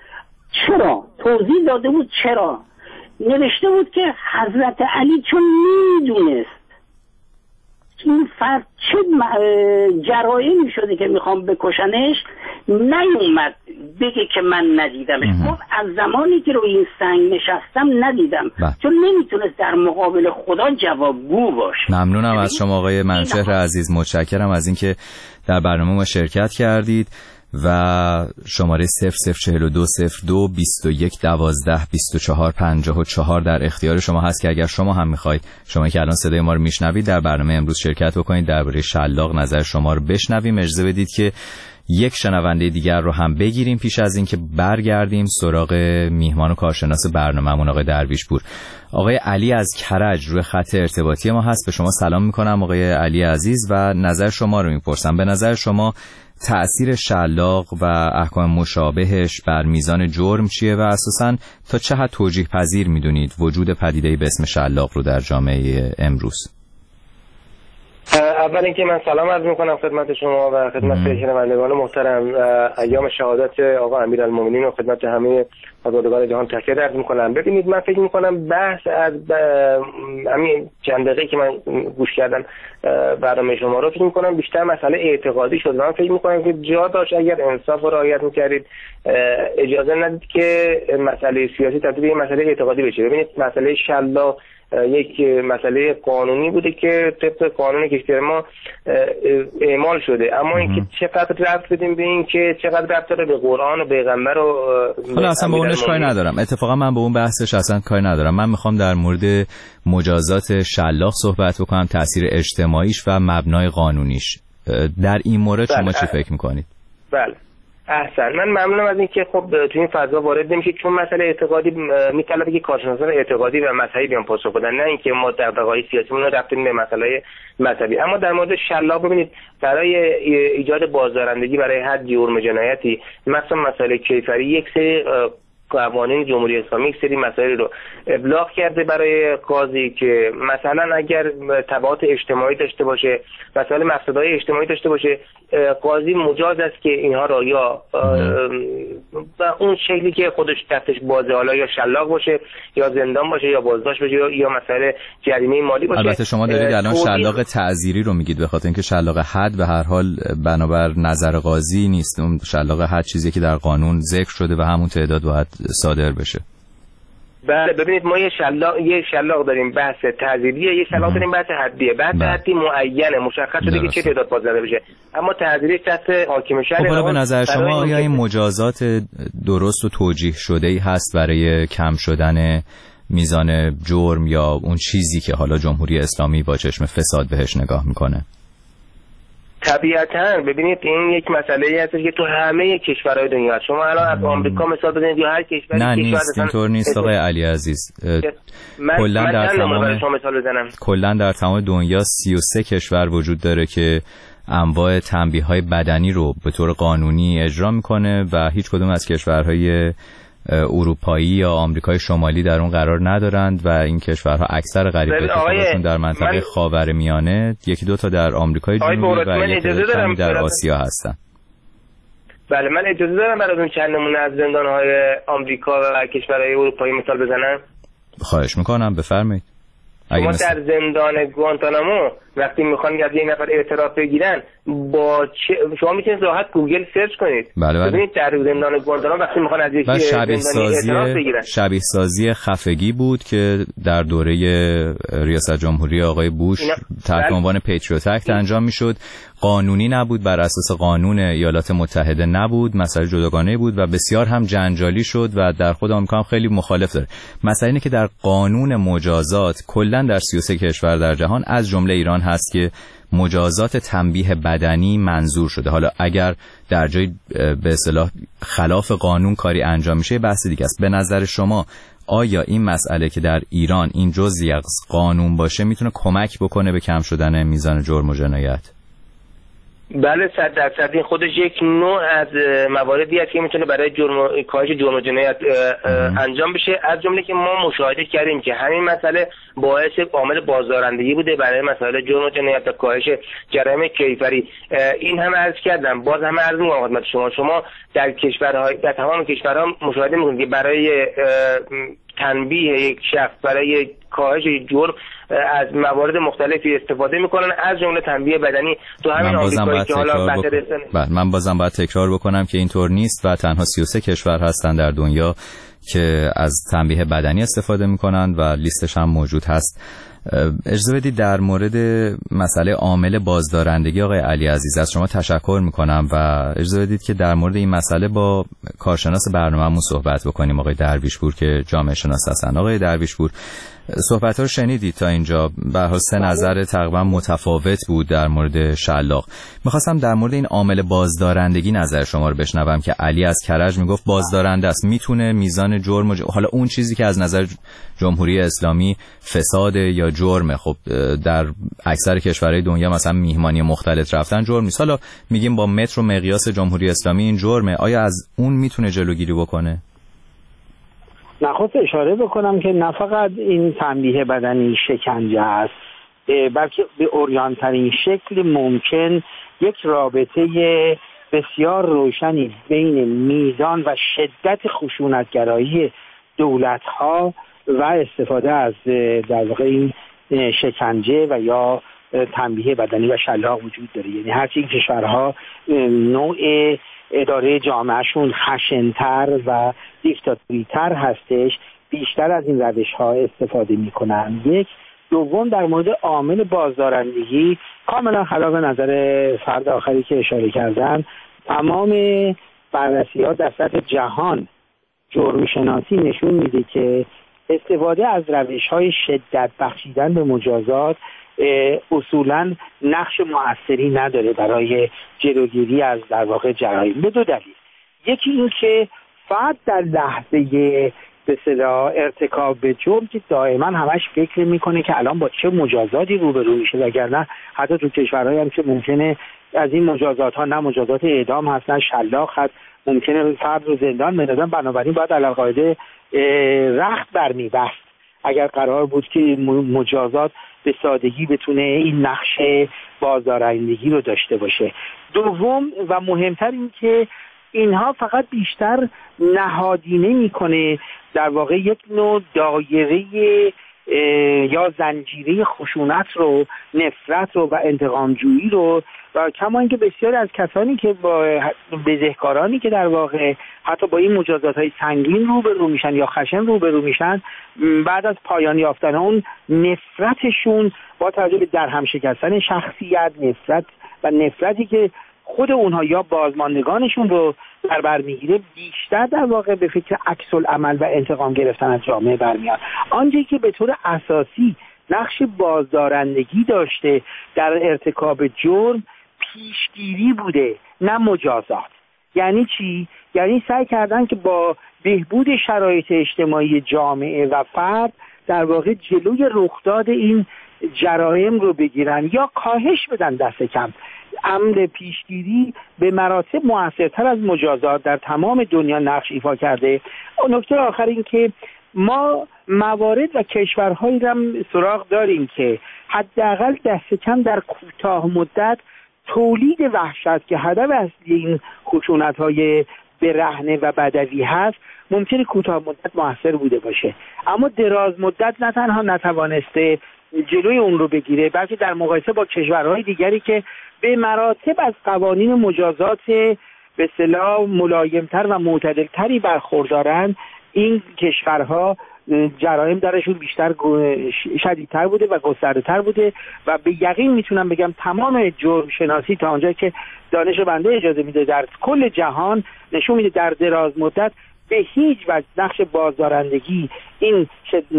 چرا؟ توضیح داده بود چرا. نوشته بود که حضرت علی چون میدونست این فرد چه جرایمی شده که میخوام بکشنش، نیومد بگه که من ندیدمش. گفت از زمانی که روی این سنگ نشستم ندیدم با. چون نمیتونست در مقابل خدا جوابگو باشه. ممنونم از شما آقای منوچهر عزیز، متشکرم از اینکه در برنامه ما شرکت کردید و شماره صفر صفر چهل و دو صفر دو بیست و یک دوازده بیست و چهار پنجاه و چهار در اختیار شما هست که اگر شما هم میخواید، شما که الان صدای ما رو میشنوید، در برنامه امروز شرکت بکنید، درباره شلاق نظر شما رو بشنویم. اجازه بدید که یک شنونده دیگر رو هم بگیریم پیش از اینکه برگردیم سراغ میهمان و کارشناس برنامه‌مون آقای درویشپور. آقای علی از کرج روی خط ارتباطی ما هست. به شما سلام میکنم آقای علی عزیز و نظر شما رو میپرسم. به نظر شما تأثیر شلاق و احکام مشابهش بر میزان جرم چیه و اساساً تا چه حد توجیه پذیر میدونید وجود پدیده‌ای به اسم شلاق رو در جامعه امروز؟ اول اینکه من سلام عرض میکنم خدمت شما و خدمت شنوندگان محترم. ایام شهادت آقا امیرالمومنین و خدمت همه آزادگان جهان تشکر عرض میکنم. ببینید من فکر میکنم بحث از همین چند دقیقه که من گوش کردم برنامه شما رو، فکر میکنم بیشتر مسئله اعتقادی شد. من فکر میکنم که جا داشت اگر انصاف رو رعایت میکردید اجازه ندید که مسئله سیاسی تبدیل به مسئله اعتقادی بشه. ببینید مسئله شلاق یک مسئله قانونی بوده که طبق قانون کشور ما اعمال شده، اما اینکه چقدر ربط بدیم به این که چقدر ربط داره به قرآن و پیغمبر و حالا اصلا به اونش کاری ندارم. اتفاقا من به اون بحثش اصلا کاری ندارم. من میخوام در مورد مجازات شلاق صحبت بکنم، تأثیر اجتماعیش و مبنای قانونیش. در این مورد شما چی فکر میکنید؟ بله احسن، من ممنونم از اینکه خب تو این فضا وارد نمیشه، چون مسئله اعتقادی میطلبه که کارشناسان اعتقادی و مذهبی بیان پاسخ بدن، نه اینکه ما دغدغه‌های سیاسیمون رو رفتیم به مسئله مذهبی. اما در مورد شلاق ببینید، برای ایجاد بازدارندگی برای هر جرم جنایتی، مثلا مسئله کیفری، یک سری قوانین جمهوری اسلامی یک سری مسائل رو ابلاغ کرده برای قاضی که مثلا اگر تبعات اجتماعی داشته باشه، مسائل مفسدهای اجتماعی داشته باشه، قاضی مجاز است که اینها را یا و اون شکلی که خودش دستش بازه، حالا یا شلاق باشه یا زندان باشه یا بازداشت باشه یا مسئله جریمه مالی باشه. البته شما دارید الان شلاق تعزیری رو میگید، به خاطر اینکه شلاق حد به هر حال بنابر نظر قاضی نیست. اون شلاق حد چیزی که در قانون ذکر شده و همون تعداد باید صادر بشه. بله ببینید، ما یه شلاق یه شلاق داریم بحث تعزیریه، یه شلاق داریم بحث حدیه. بحث حدی معینه، مشخص شده که چه تعداد بازداشت بشه، اما تعزیری دست حاکم شهر. خب به نظر شما آیا این مجازات درست و توجیه شده ای هست برای کم شدن میزان جرم یا اون چیزی که حالا جمهوری اسلامی با چشم فساد بهش نگاه میکنه؟ طبیعتاً ببینید این یک مسئله هست که تو همه کشورهای دنیا هست. شما الان از آمریکا مثال بزنید یا هر کشوری. نه نیست، اینطور نیست آقای علی عزیز. کلا در تمام کلا در تمام دنیا سی و سه کشور وجود داره که انواع تنبیه‌های بدنی رو به طور قانونی اجرا میکنه و هیچ کدوم از کشورهای اروپایی یا آمریکای شمالی در اون قرار ندارند و این کشورها اکثر غریبه‌شون در منطقه من... خاورمیانه، یکی دو تا در آمریکای جنوبی و یکی در آسیا هستن. بله من اجازه دارم براتون چند نمونه از زندان‌های آمریکا و کشورهای اروپایی مثال بزنم؟ خواهش میکنم بفرمایید. شما در زندان گوانتانامو وقتی میخوان از یک نفر اعتراف بگیرن، با چه... شما میتونید راحت گوگل سرچ کنید. بله بله. ببینید در زندان گوانتانامو وقتی میخوان از یک زندانی اعتراف بگیرن، شبیه سازی خفگی بود که در دوره ریاست جمهوری آقای بوش تحت عنوان پیتریوت اکت انجام میشد. قانونی نبود، بر اساس قانون ایالات متحده نبود، مسئله جداگانه بود و بسیار هم جنجالی شد و در خود آمریکا هم خیلی مخالف داره. مسئله اینه که در قانون مجازات کلا در سی و سه کشور در جهان از جمله ایران هست که مجازات تنبیه بدنی منظور شده. حالا اگر در جای به اصطلاح خلاف قانون کاری انجام میشه بحث دیگه است. به نظر شما آیا این مسئله که در ایران این جزئی از قانون باشه میتونه کمک بکنه به کم شدن میزان جرم و جنایت؟ بله صد درصد. این خودش یک نوع از مواردی است که میتونه برای جرم کاهش جرم و جنایت انجام بشه، از جمله که ما مشاهده کردیم که همین مسئله باعث عامل بازدارندگی بوده برای مسائل جرم و جنایت و کاهش جرایم کیفری. این هم عرض کردم، باز هم عرض می‌کنم خدمت شما، شما در کشورهای در تمام کشورها مشاهده می‌کنید که برای تنبیه یک شخص برای کاهش جرم از موارد مختلفی استفاده میکنن، از جمله تنبیه بدنی. تو همین آمریکایی که حالا مدرسه بله من بازم باید تکرار بکنم که اینطور نیست و تنها سی و سه کشور هستن در دنیا که از تنبیه بدنی استفاده میکنن و لیستش هم موجود هست. اجازه بدید در مورد مسئله عامل بازدارندگی آقای علی عزیز از شما تشکر میکنم و اجازه بدید که در مورد این مسئله با کارشناس برنامه‌مون صحبت بکنیم، آقای درویشپور که جامعه شناس هستن. آقای درویشپور، صحبت‌ها رو شنیدید تا اینجا، به هر حال سه نظر تقریبا متفاوت بود در مورد شلاق. می‌خواستم در مورد این عامل بازدارندگی نظر شما رو بشنوم که علی از کرج میگفت بازدارنده است، میتونه میزان جرم و ج... حالا اون چیزی که از نظر جمهوری اسلامی فساد یا جرمه، خب در اکثر کشورهای دنیا مثلا میهمانی مختلط رفتن جرم نیست، حالا میگیم با متر و مقیاس جمهوری اسلامی این جرمه، آیا از اون میتونه جلوگیری بکنه؟ نخواست اشاره بکنم که نه فقط این تنبیه بدنی شکنجه است، بلکه به عریان‌ترین شکل ممکن یک رابطه بسیار روشنی بین میزان و شدت خشونتگرایی دولت‌ها و استفاده از در واقع این شکنجه و یا تنبیه بدنی و شلاق وجود داره. یعنی هرچی این کشورها نوع اداره جامعهشون خشن‌تر و دیکتاتوری‌تر هستش، بیشتر از این روش‌ها استفاده می‌کنن. یک دوم، در مورد عامل بازدارندگی کاملا خلاف نظر فرد آخری که اشاره کردن، تمام بررسی‌ها در سطح جهان جرم شناسی نشون میده که استفاده از روش‌های شدت بخشیدن به مجازات اصولاً نقش مؤثری نداره برای جلوگیری از در واقع جرایم، به دو دلیل. یکی این که فرد در لحظه به اصطلاح ارتکاب به جرم که دائما همش فکر میکنه که الان با چه مجازاتی روبرو میشه، وگرنه حتی تو کشورهایی هم که ممکنه از این مجازات ها نه مجازات اعدام هست نه شلاق هست، ممکنه فرد رو زندان بندازن، بنابراین باید علی‌القاعده رخت برمی‌بست اگر قرار بود که مجازات به سادگی بتونه این نقش بازدارندگی رو داشته باشه. دوم و مهمتر این که اینها فقط بیشتر نهادینه میکنه در واقع یک نوع دایره یا زنجیره خشونت رو، نفرت رو و انتقامجویی رو، و کما اینکه بسیاری از کسانی که با بزهکارانی که در واقع حتی با این مجازات‌های سنگین روبرو میشن یا خشن روبرو میشن، بعد از پایان یافتن اون نفرتشون با توجه به درهم شکستن شخصیت، نفرت و نفرتی که خود اونها یا بازماندگانشون رو در بر میگیره، بیشتر در واقع به فکر عکس العمل و انتقام گرفتن از جامعه برمیاد. آنچه که به طور اساسی نقش بازدارندگی داشته در ارتکاب جرم پیشگیری بوده نه مجازات. یعنی چی؟ یعنی سعی کردن که با بهبود شرایط اجتماعی جامعه و فرد در واقع جلوی رخداد این جرایم رو بگیرن یا کاهش بدن دست کم. امر پیشگیری به مراتب موثرتر از مجازات در تمام دنیا نقش ایفا کرده. نکته آخر این که ما موارد و کشورهایی هم سراغ داریم که حداقل دست کم در کوتاه مدت تولید وحشت که هدف اصلی این خشونت‌های برهنه و بدوی هست ممکنه کوتاه مدت موثر بوده باشه، اما دراز مدت نه تنها نتوانسته جلوی اون رو بگیره، بلکه در مقایسه با کشورهای دیگری که به مراتب از قوانین مجازات به اصطلاح ملایمتر و معتدلتری برخوردارن، این کشورها جرایم درشون بیشتر شدیدتر بوده و گسترده‌تر بوده و به یقین میتونم بگم تمام جرم شناسی تا آنجا که دانش بنده اجازه میده در کل جهان نشون میده در دراز مدت به هیچ وجه نقش بازدارندگی این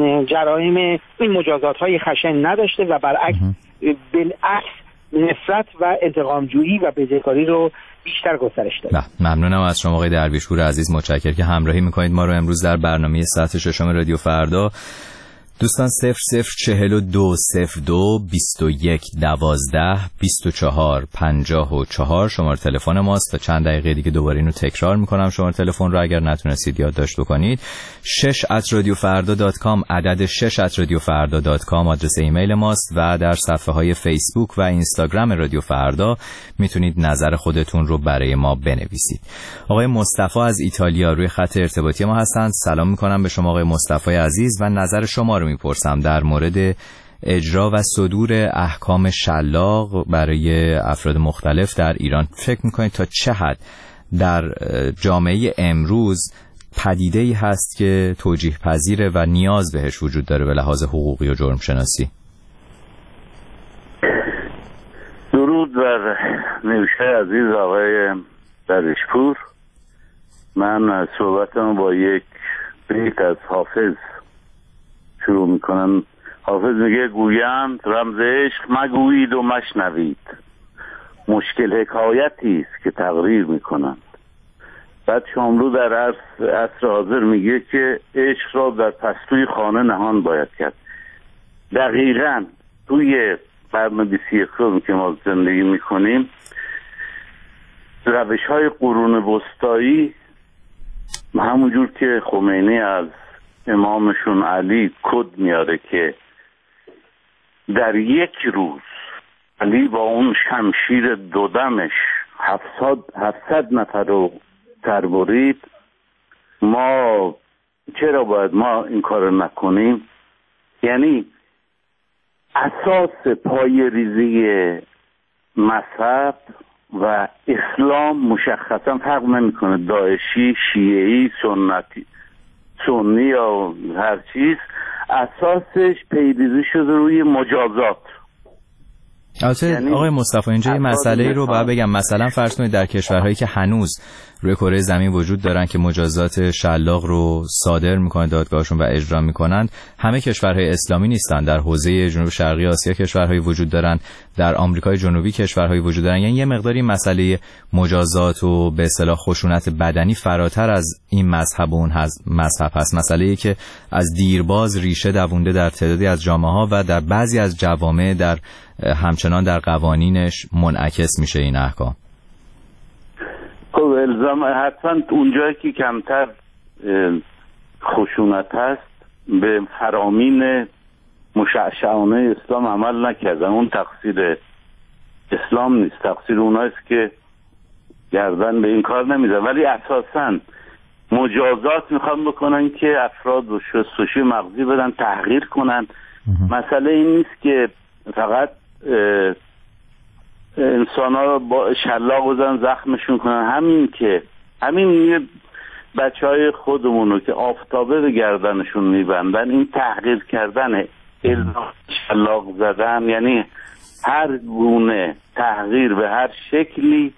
جرایم این مجازات‌های خشن نداشته و برعکس بالعکس نفرت و انتقامجویی و بزهکاری رو بیشتر گسترش داده. ممنونم از شما آقای درویشپور عزیز، متشکرم که همراهی میکنید ما رو امروز در برنامه ساعت ششم رادیو فردا. دوستان صفر صفر چهل و دو صفر دو بیست و یک دوازده بیست و چهار پنجاه و چهار شماره تلفن ماست. تا چند دقیقه دیگه دوباره اینو تکرار میکنم شماره تلفن رو اگر نتونستید یادداشت بکنید. شش ات رادیو فردا دات کام، عدد شش ات رادیو فردا دات کام آدرس ایمیل ماست و در صفحه های فیسبوک و اینستاگرام رادیو فردا میتونید نظر خودتون رو برای ما بنویسید. آقای مصطفی از ایتالیا روی خط ارتباطی ما هستند. سلام میکنم به شما آقای مصطفی عزیز و نظر شما رو میپرسم در مورد اجرا و صدور احکام شلاق برای افراد مختلف در ایران. فکر میکنید تا چه حد در جامعه امروز پدیده‌ای هست که توجیه پذیره و نیاز بهش وجود داره به لحاظ حقوقی و جرم شناسی؟ درود بر نوشه عزیز آقای دریشپور. من صحبتم با یک بیت از حافظ شروع میکنم. حافظ میگه گویند رمز عشق مگویید و مشنوید، مشکل حکایتی است که تقریر میکنند. بعد شاملو در عصر, عصر حاضر میگه که عشق را در پستوی خانه نهان باید کرد. دقیقاً توی قرن بیست و یکم که ما زندگی میکنیم روش های قرون وسطایی همونجور که خمینی از امامشون علی کد میاره که در یک روز علی با اون شمشیر دودمش هفتصد نفر رو تربرید، ما چرا باید ما این کار نکنیم؟ یعنی اساس پای ریزی مذهب و اسلام مشخصا فرق نمیکنه، داعشی، شیعی، سنتی، سنی یا هر چیز، اساسش پیریزی شده روی مجازات. البته یعنی آقای مصطفی اینجا یه مسئله رو باید بگم، مثلا فرض کنید در کشورهایی که هنوز روی کره زمین وجود دارن که مجازات شلاق رو صادر میکنن دادگاهشون و اجرا میکنن، همه کشورهای اسلامی نیستن. در حوزه جنوب شرقی آسیا کشورهایی وجود دارن، در آمریکای جنوبی کشورهایی وجود دارن. یعنی یه مقداری مسئله مجازات و به اصطلاح خشونت بدنی فراتر از این مذهب و اون مذهب هست. مسئله‌ای که از دیرباز ریشه دوونده در تعدادی از جامعه‌ها و در بعضی از جوامع در همچنان در قوانینش منعکس میشه این احکام. خب الزام حتما اونجایی که کمتر خشونت هست به فرامین مشعشعانه اسلام عمل نکردن. اون تقصیر اسلام نیست، تقصیر اونایست که گردن به این کار نمیزن. ولی اساساً مجازات میخوان بکنن که افراد رو شستشوی مغزی بدن، تحقیر کنن. مسئله این نیست که فقط انسان ها رو با شلاق بزن زخمشون کنن. همین که همین بچه های خودمون رو که آفتابه به گردنشون میبندن، این تحقیر کردن، الزام شلاق زدن، یعنی هر گونه تحقیر به هر شکلی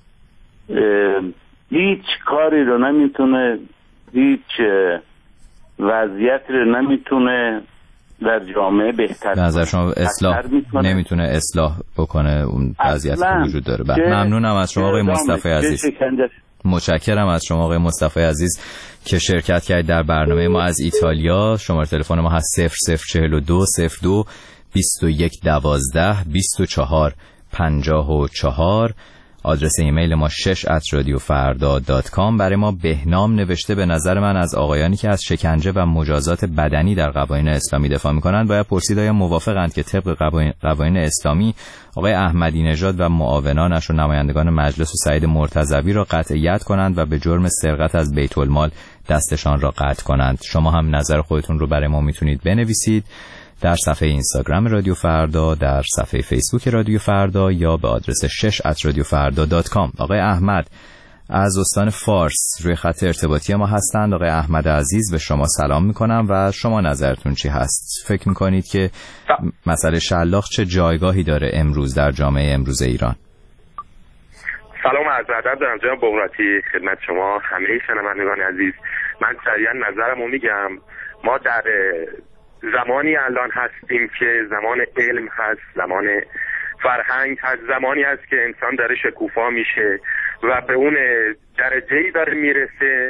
هیچ کاری رو نمیتونه، هیچ وضعیتی رو نمیتونه در جامعه بهتر. به نظر شما اصلاح نمیتونه اصلاح بکنه اون وضعیتی که وجود داره؟ ممنونم از شما آقای مصطفی عزیز. متشکرم از شما آقای مصطفی عزیز که شرکت کردید در برنامه ما از ایتالیا. شماره تلفن ما هست صفر صفر چهل و دو صفر دو بیست و یک دوازده بیست و چهار پنجاه و چهار. آدرس ایمیل ما شش ات رادیو فردا دات کام. برای ما بهنام نوشته به نظر من از آقایانی که از شکنجه و مجازات بدنی در قوانین اسلامی دفاع می‌کنند باید پرسید آیا موافقند که طبق قوانین اسلامی آقای احمدی نژاد و معاونانش و نمایندگان مجلس و سعید مرتضوی را قطعیت کنند و به جرم سرقت از بیت المال دستشان را قطع کنند. شما هم نظر خودتون رو برای ما میتونید بنویسید در صفحه اینستاگرام رادیو فردا، در صفحه فیسبوک رادیو فردا یا به آدرس شش ات رادیو فردا دات کام. آقای احمد از استان فارس روی خط ارتباطی ما هستند. آقای احمد عزیز به شما سلام میکنم و شما نظرتون چی هست؟ فکر میکنید که مسئله شلاق چه جایگاهی داره امروز در جامعه امروز ایران؟ سلام و عرض ادب دارم جناب بغراتی خدمت شما همه شنوندگان عزیز. من سریعا نظرمو میگم. ما در زمانی الان هستیم که زمان علم هست، زمان فرهنگ هست، زمانی هست که انسان داره شکوفا میشه و به اون درجه‌ای داره میرسه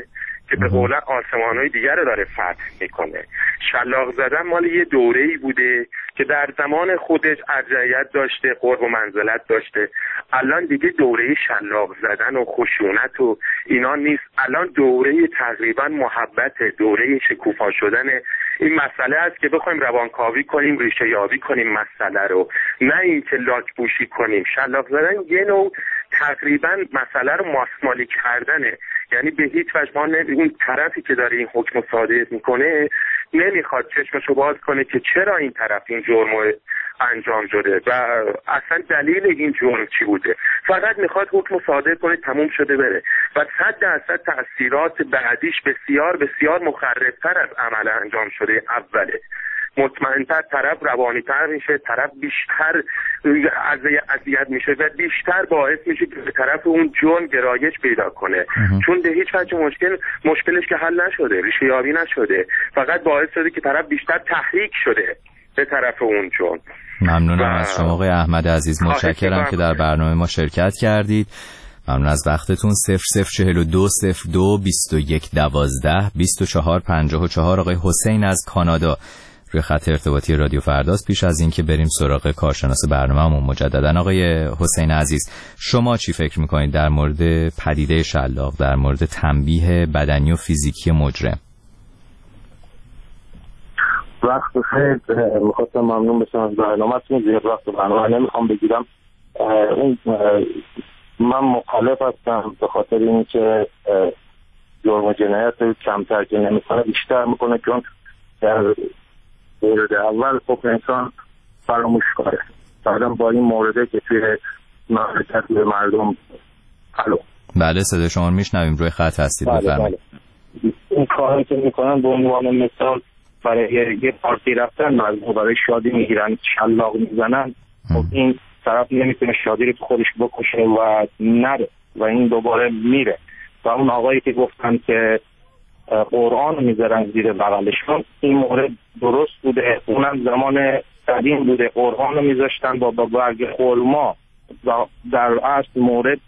که به قول آسمان‌های دیگر رو داره فتح میکنه. شلاق زدن مال یه دوره‌ای بوده که در زمان خودش ارجحیت داشته، قرب و منزلت داشته. الان دیگه دوره شلاق زدن و خشونت و اینا نیست. الان دوره تقریبا محبت، دوره شکوفا شدن این مسئله است که بخوایم روانکاوی کنیم، ریشه یابی کنیم مسئله رو، نه اینکه لاک پوشی کنیم. شلاق زدن یه نوع تقریبا مسئله رو ماسمالی کردنه، یعنی به هیچ وجه ما اون طرفی که داره این حکم صادر میکنه نمیخواد چشمشو باز کنه که چرا این طرف این جرم انجام شده و اصلا دلیل این جرم چی بوده. فقط میخواد حکم صادر کنه، تموم شده بره و صد درصد تأثیرات بعدیش بسیار بسیار مخربتر از عمل انجام شده اوله. مطمئن‌تر طرف روانی‌تر میشه، طرف بیشتر اذیت میشه و بیشتر باعث میشه که به طرف اون جرم گرایش پیدا کنه. چون به هیچ وجه مشکل مشکلش که حل نشده، ریشه یابی نشده، فقط باعث شده که طرف بیشتر تحریک شده به طرف اون جرم. ممنونم از شما آقای احمد عزیز، متشکرم که در برنامه ما شرکت کردید. ممنون از وقتتون. صفر صفر چهل و دو صفر دو بیست و یک دوازده بیست و چهار پنجاه و چهار. آقای حسین از کانادا روی خط ارتباطی رادیو فرداست. پیش از این که بریم سراغ کارشناس برنامه‌مون مجددا، آقای حسین عزیز، شما چی فکر میکنید در مورد پدیده شلاق، در مورد تنبیه بدنی و فیزیکی مجرم؟ وقت بخیر. میخواستم ممنون بشم از برنامه‌تون. زیاد وقت برنامه نمیخوام بگیرم. اون من مخالف هستم به خاطر اینکه جرم و جنایت کمتر که نمیکنه بیشتر میکنه، چون در مورد اول خب انسان فراموش کنه. بعدم با این مورده که توی مملکت به مردم الو بله صدا شما میشنویم، روی خط هستید. بفرمایید. این کاری که میکنن به عنوان مثال برای یه پارتی رفتن مردم برای شادی میگیرن، شلاق میزنن، خب این طرف نمیتونه شادی رو خودش بکشه و نره و این دوباره میره. و اون آقایی که گفتن که قرآن میذارن زیر بغلشون، این مورد درست بوده، اونم زمان قدیم بوده، قرآن رو میذاشتن با برگ خرما و در اصل مورد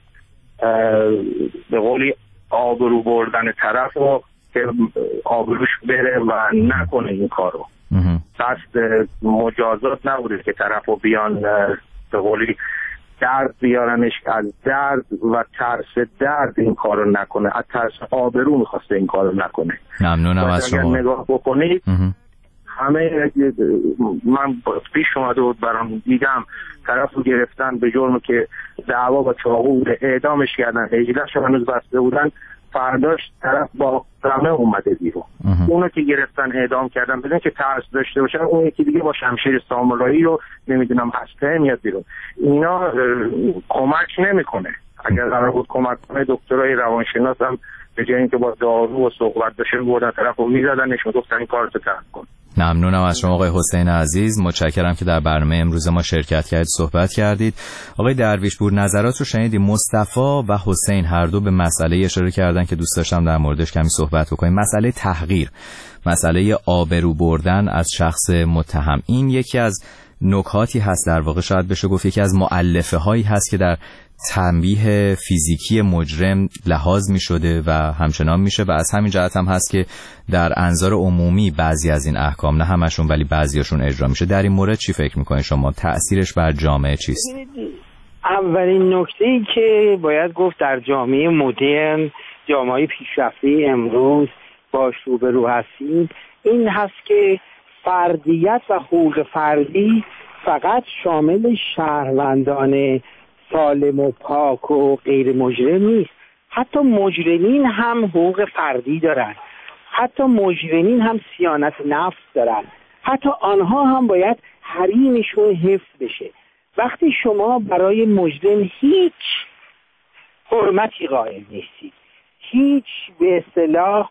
به قولی آبرو بردن طرف رو که آبروش بره و نکنه این کارو. قصد مجازات نبوده که طرف رو بیان به قولی درد بیارنش، از درد و ترس درد این کارو نکنه، از ترس آبرو میخواسته این کارو نکنه. ممنونم از شما. اگر نگاه بکنید همه من پیش اومده بود برام، دیدم طرف رو گرفتن به جرم که دعوا با چاقو اعدامش کردن، هجلش هنوز بسته بودن، فرداش طرف با رمه اومده بیرون. اونو که گرفتن اعدام کردن بدون که ترس داشته باشن، اون یکی دیگه با شمشیر سامورایی رو نمیدونم اسلحه میاد بیرون. اینا کمک نمیکنه. اگر قرار بود کمک کنه دکترای روانشناس هم به جای اینکه با دارو و صحبت داشتن بردن طرفو میزدن نشون گفتن این کارو ترک کن. ممنونم از شما آقای حسین عزیز، متشکرم که در برنامه امروز ما شرکت کردید، صحبت کردید. آقای درویش پور، نظرات رو شنیدیم. مصطفی و حسین هر دو به مسئله اشاره کردن که دوست داشتم در موردش کمی صحبت بکنیم، مسئله تحقیر، مسئله آبرو بردن از شخص متهم. این یکی از نکاتی هست، در واقع شاید بشه گفت یکی از مؤلفه هایی هست که در تنبیه فیزیکی مجرم لحاظ می شده و همچنان میشه و از همین جهت هم هست که در انظار عمومی بعضی از این احکام، نه همشون ولی بعضیاشون اجرا میشه. در این مورد چی فکر میکنید شما؟ تأثیرش بر جامعه چیست؟ اولین نکته‌ای که باید گفت در جامعه مدرن، جامعه پیشرفته امروز باش روبرو هستیم، این هست که فردیت و حقوق فردی فقط شامل شهروندان سالم و پاک و غیر مجرم نیست. حتی مجرمین هم حقوق فردی دارن، حتی مجرمین هم صیانت نفس دارن، حتی آنها هم باید حریمشون حفظ بشه. وقتی شما برای مجرم هیچ حرمتی قائل نیستید، هیچ به اصطلاح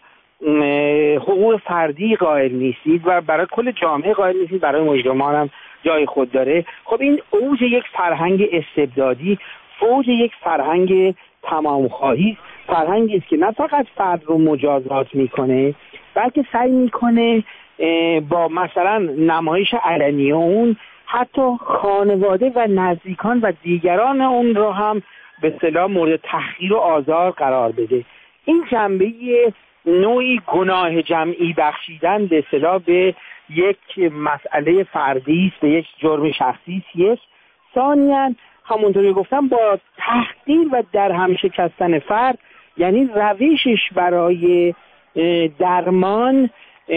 حقوق فردی قائل نیستید و برای کل جامعه قائل نیستید، برای مجرمان هم جای خود داره، خب این اوج یک فرهنگ استبدادی، اوج یک فرهنگ تمام خواهی، فرهنگی است که نه فقط فرد رو مجازات میکنه بلکه سعی میکنه با مثلا نمایش علنی اون حتی خانواده و نزدیکان و دیگران اون رو هم به اصطلاح مورد تحقیر و آزار قرار بده. این جنبه نوعی گناه جمعی بخشیدن به اصطلاح به یک مسئله فردی است، به یک جرم شخصی است. یک ثانیاً همونطوری گفتم با تحقیر و در هم شکستن فرد، یعنی روشش برای درمان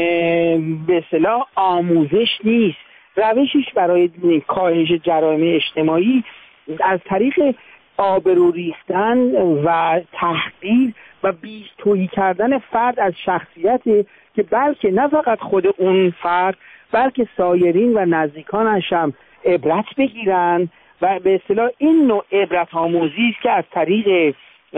به اصطلاح آموزش نیست، روشش برای کاهش جرایم اجتماعی از طریق آبرو ریختن و تحقیر و بی‌تویی کردن فرد از شخصیتی که بلکه نه فقط خود اون فرد بلکه سایرین و نزدیکانش هم عبرت بگیرن و به اصطلاح این نوع عبرت آموزی است که از طریق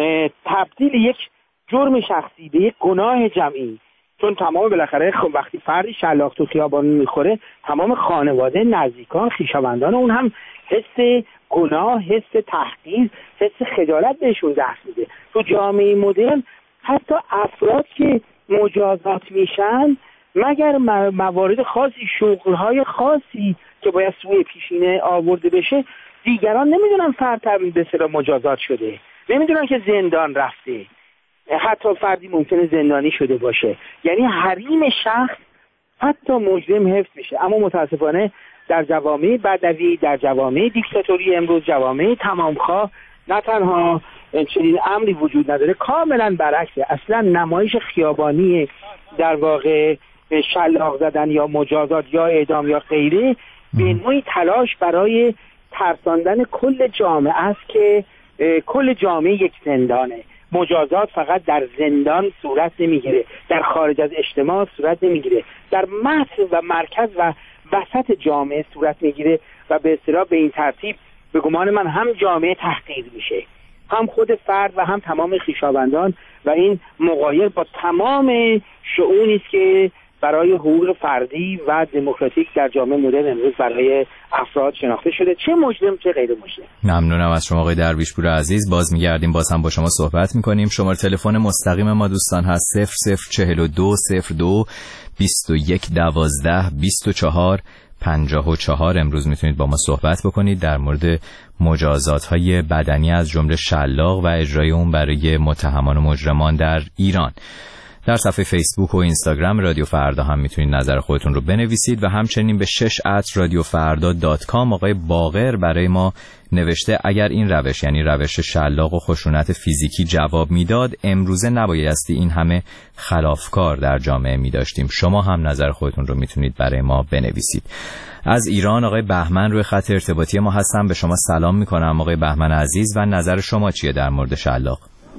تبدیل یک جرم شخصی به یک گناه جمعی، چون تمام بالاخره وقتی فردی شلاق تو خیابان میخوره تمام خانواده، نزدیکان، خویشاوندان اون هم حس گناه، حس تحقیر، حس خجالت بهشون دست میده. تو جامعه مدرن حتی افراد که مجازات میشن مگر موارد خاصی، شغلهای خاصی که باید سوی پیشینه آورده بشه، دیگران نمیدونن فرد به اصطلاح مجازات شده، نمیدونن که زندان رفته، حتی فردی ممکنه زندانی شده باشه. یعنی حریم شخص حتی مجرم حفظ میشه. اما متاسفانه در جوامع بدوی، در جوامع دیکتاتوری امروز، جوامع تمامخواه، نه تنها چنین امری وجود نداره، کاملا برعکسه. اصلا نمایش خیابانی در واقع شلاق زدن یا مجازات یا اعدام یا غیره به نوعی تلاش برای ترساندن کل جامعه است که کل جامعه یک زندانه. مجازات فقط در زندان صورت نمیگیره، در خارج از اجتماع صورت نمیگیره، در متن و مرکز و وسط جامعه صورت میگیره و به اصطلاح به این ترتیب به گمان من هم جامعه تحقیر میشه، هم خود فرد و هم تمام خویشاوندان، و این مغایر با تمام شئونی است که برای حقوق فردی و دموکراتیک در جامعه مدرن امروز برای افراد شناخته شده، چه مجرم چه غیر مجرم. ممنونم از شما آقای درویشپور عزیز. باز میگردیم، باز هم با شما صحبت میکنیم. شماره تلفن مستقیم ما دوستان هست صفر صفر چهل و دو صفر دو بیست و یک دوازده بیست و چهار پنجاه و چهار. امروز میتونید با ما صحبت بکنید در مورد مجازات های بدنی از جمله شلاق و اجرای اون برای متهمان و مجرمان در ایران. در صفحه فیسبوک و اینستاگرام رادیو فردا هم میتونید نظر خودتون رو بنویسید و همچنین به شش ات رادیو فردا دات کام. آقای باقر برای ما نوشته اگر این روش، یعنی روش شلاق و خشونت فیزیکی جواب میداد، امروزه نبایستی این همه خلافکار در جامعه میداشتیم. شما هم نظر خودتون رو میتونید برای ما بنویسید. از ایران آقای بهمن روی خط ارتباطی ما هستن. به شما سلام میکنم آقای بهمن عزیز و نظر شما چیه در مورد شلاق؟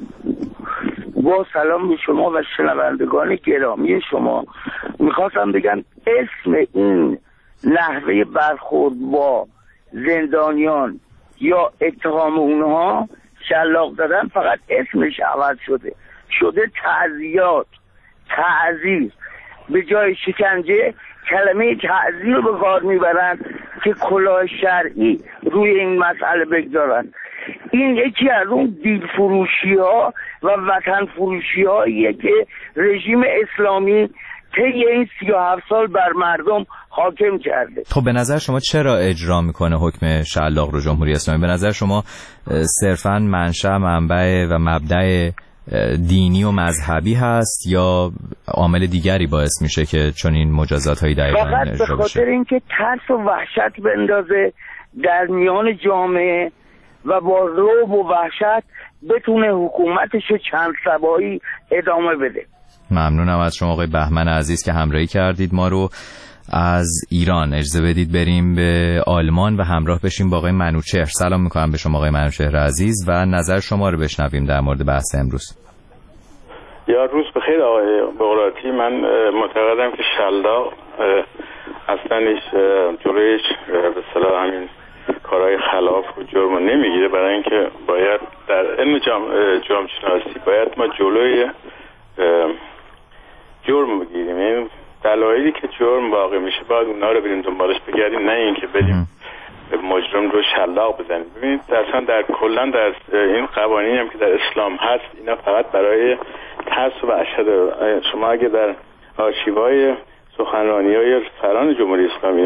با سلام به شما و شنوندگان گرامی شما. میخواستم بگم اسم این نحوه برخورد با زندانیان یا اتهام اونها شلاق زدن فقط اسمش عوض شده شده تعزیات، تعزیر. به جای شکنجه کلمه تعزیر به کار میبرن که کلاه شرعی روی این مسئله بگذارن. این یکی از اون دیل فروشی ها و وطن فروشی هاییه که رژیم اسلامی طی این سی و هفت سال بر مردم حاکم کرده. خب به نظر شما چرا اجرا میکنه حکم شلاق رو جمهوری اسلامی؟ به نظر شما صرفاً منشأ، منبع و مبدأ دینی و مذهبی هست یا عامل دیگری باعث میشه که چون این مجازات هایی دقیقاً اجرا بشه؟ فقط به خاطر اینکه ترس و وحشت بندازه در میان جامعه و با رعب و وحشت بتونه حکومتشو چند سبایی ادامه بده. ممنونم از شما آقای بهمن عزیز که همراهی کردید ما رو. از ایران اجازه بدید بریم به آلمان و همراه بشیم با آقای منوچهر. سلام میکنم به شما آقای منوچهر عزیز و نظر شما رو بشنویم در مورد بحث امروز. یا روز بخیر آقای بغراتی. من معتقدم که شلاق اصلا هیچ جلویش به اصطلاح همین کارهای خلاف و جرم نمیگیره، برای اینکه باید در علم جرم شناسی باید ما جلوی جرم بگیریم. این دلایلی که جرم واقع میشه باید اونا رو بریم دنبالش بگردیم، نه اینکه بریم مجرم رو شلاق بزنیم. ببینید اصلا در کلا در این قوانینی هم که در اسلام هست اینا فقط برای ترس و وحشت. شما اگه در آرشیوهای سخنرانی‌های سران جمهوری اسلامی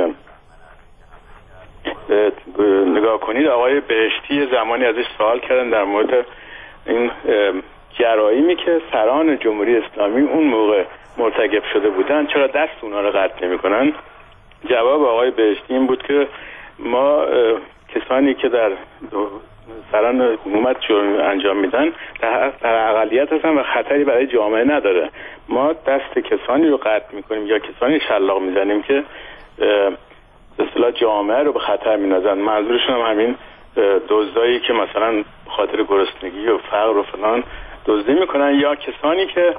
نگاه کنید، آقای بهشتی زمانی ازش سوال کردن در مورد این جرایمی که سران جمهوری اسلامی اون موقع مرتکب شده بودن چرا دست اونا رو قطع نمی‌کنن؟ جواب آقای بهشتی این بود که ما کسانی که در سران حکومت جرم انجام میدن در, در اقلیت هستن و خطری برای جامعه نداره. ما دست کسانی رو قطع میکنیم یا کسانی شلاق میزنیم که به اصطلاح جامعه رو به خطر میندازن. منظورشون هم همین دزدایی که مثلا به خاطر گرسنگی و فقر و فلان دزدی میکنن یا کسانی که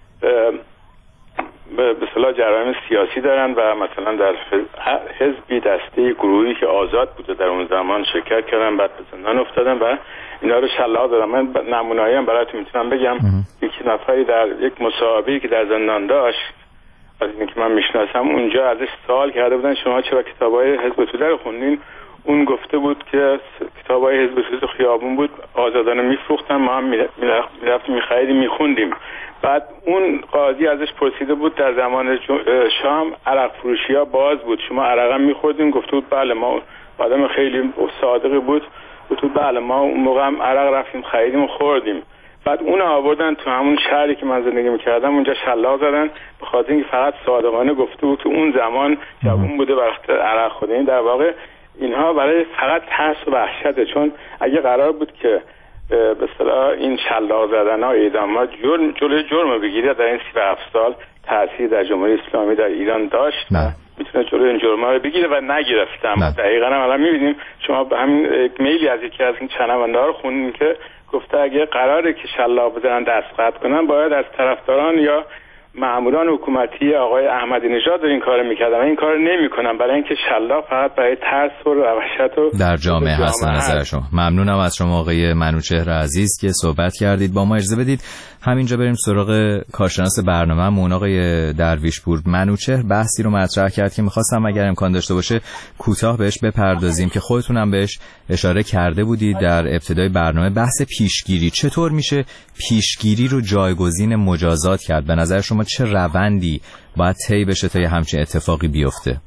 به اصطلاح جرایم سیاسی دارن و مثلا در حزبی دسته گروهی که آزاد بوده در اون زمان شرکت کردن بعد به زندان افتادن و اینا رو شلاق دادن. من نمونه‌ای هم براتون میتونم بگم. یکی نفری در یک مصاحبه‌ای که در زندان داشت از اینکه که من میشناسم اونجا ازش سوال کرده بودن شما چرا کتابای حزب توده رو خوندین؟ اون گفته بود که کتابای حزب توده خیابون بود آزادانه میفروختن ما هم میرفتیم میخریدیم میخوندیم. بعد اون قاضی ازش پرسیده بود در زمان شام عرق فروشی ها باز بود شما عرق هم میخوردیم؟ گفته بود بله. ما آدم خیلی صادقی بود گفته بود بله ما اون موقع هم عرق رفتیم خریدیم و خوردیم. بعد اون آوردن تو همون شهری که من زندگی میکردم اونجا شلاق زدن به خاطر اینکه فقط صادقانه گفته بود که اون زمان جوون بوده وقت عرق خورده. این در واقع اینها برای فقط ترس و وحشته، چون اگه قرار بود که به اصطلاح این شلاق زدن ها اعدامات جرم جلوی جرم بگیره در این سی و هفت سال تاثیر در جمهوری اسلامی در ایران داشت میتونه جلوی این جرم ها رو بگیره و نگرفته. اما دقیقاً هم الان میبینیم شما به همین میلی از یکی از این چنونده ها رو خوندین که گفته اگه قراره که شلاق بزنن دست قطع کنن باید از طرفداران یا ماموران حکومتی آقای احمدی نژاد این کارو میکردن و این کارو نمیکنن برای اینکه شلاق فقط برای ترس و وحشت و در جامعه هست. نظر شما ممنونم از شما آقای منوچهر عزیز که صحبت کردید با ما. اجازه بدید همینجا بریم سراغ کارشناس برنامه‌مون آقای درویشپور. منوچهر بحثی رو مطرح کرد که می‌خواستم اگر امکان داشته باشه کوتاه بهش بپردازیم که خودتون هم بهش اشاره کرده بودید در ابتدای برنامه. بحث پیشگیری، چطور میشه پیشگیری رو جایگزین مجازات کرد؟ به نظر شما چه روندی باید طی بشه تا یه همچین اتفاقی بیفته؟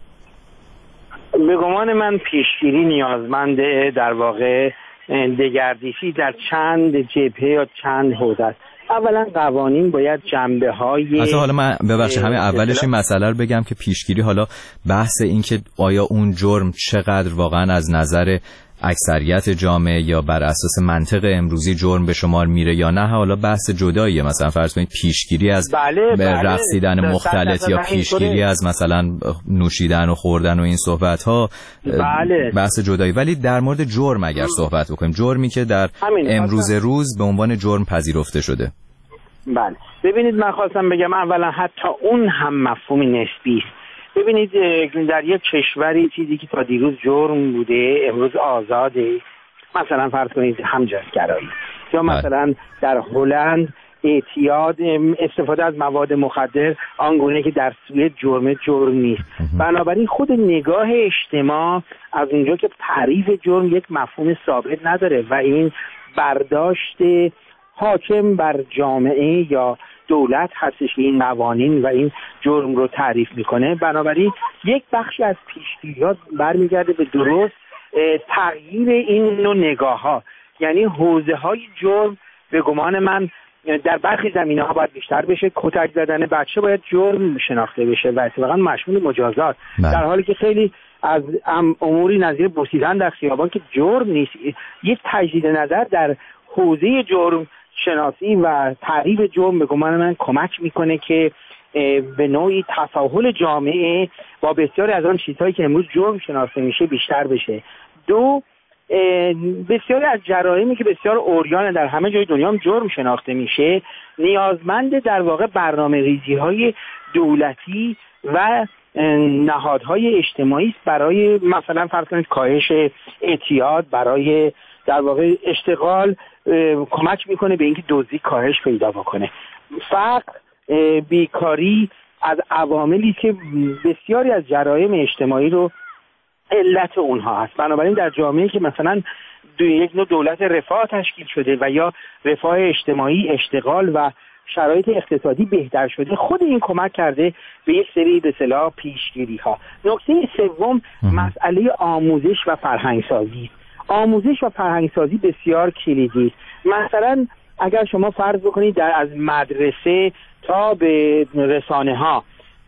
به گمان من پیشگیری نیازمند در واقع دگردیسی در چند جبهه یا چند حوزه است. اولا قوانین باید جنبه های اصلا حالا من ببخشید همین اولش این مسئله رو بگم که پیشگیری حالا بحث این که آیا اون جرم چقدر واقعا از نظر اکثریت جامعه یا بر اساس منطق امروزی جرم به شمار میره یا نه، حالا بحث جداییه. مثلا فرض کنید پیشگیری از بله بله رقصیدن مختلط یا پیشگیری از مثلا نوشیدن و خوردن و این صحبت ها بله. بحث جدایی. ولی در مورد جرم اگر صحبت بکنیم، جرمی که در امروز روز به عنوان جرم پذیرفته شده. بله ببینید من خواستم بگم اولا حتی اون هم مفهوم نسبی است. ببینید در یک کشوری چیزی که تا دیروز جرم بوده امروز آزاده، مثلا فرض کنید همجنسگرایی، یا مثلا در هلند اعتیاد استفاده از مواد مخدر آنگونه که در سوی جرم جرم نیست. بنابراین خود نگاه اجتماع از اونجا که تعریف جرم یک مفهوم ثابت نداره و این برداشت حاکم بر جامعه یا دولت هستش که این قوانین و این جرم رو تعریف میکنه. بنابراین یک بخشی از پیشگیری‌ها برمیگرده به درست تغییر این نوع نگاه ها، یعنی حوزه های جرم به گمان من در برخی زمینه ها باید بیشتر بشه. کتک زدن بچه باید جرم شناخته بشه و اتفاقا مشمول مجازات، در حالی که خیلی از اموری نظیر بوسیدن در خیابان که جرم نیست. یک تجدید نظر در حوزه جرم شناسی و تعریف جرم به گمان من کمک میکنه که به نوعی تساهل جامعه با بسیاری از آن چیزهایی که امروز جرم شناخته میشه بیشتر بشه. دو، بسیاری از جرایمی که بسیار عریان در همه جای دنیا هم جرم شناخته میشه نیازمند در واقع برنامه ریزی های دولتی و نهادهای اجتماعی است برای مثلا فرض کنید کاهش اعتیاد، برای در واقع اشتغال کمک میکنه به اینکه دزدی کاهش پیدا بکنه. فقر، بیکاری از عواملی که بسیاری از جرایم اجتماعی رو علت اونها هست. بنابراین در جامعه که مثلا یک نوع دولت رفاه تشکیل شده و یا رفاه اجتماعی، اشتغال و شرایط اقتصادی بهتر شده، خود این کمک کرده به یک سری به اصطلاح پیشگیری ها. نکته سوم مسئله آموزش و فرهنگسازی. آموزش و فرهنگسازی بسیار کلیدی است. مثلا اگر شما فرض بکنید در از مدرسه تا به رسانه ها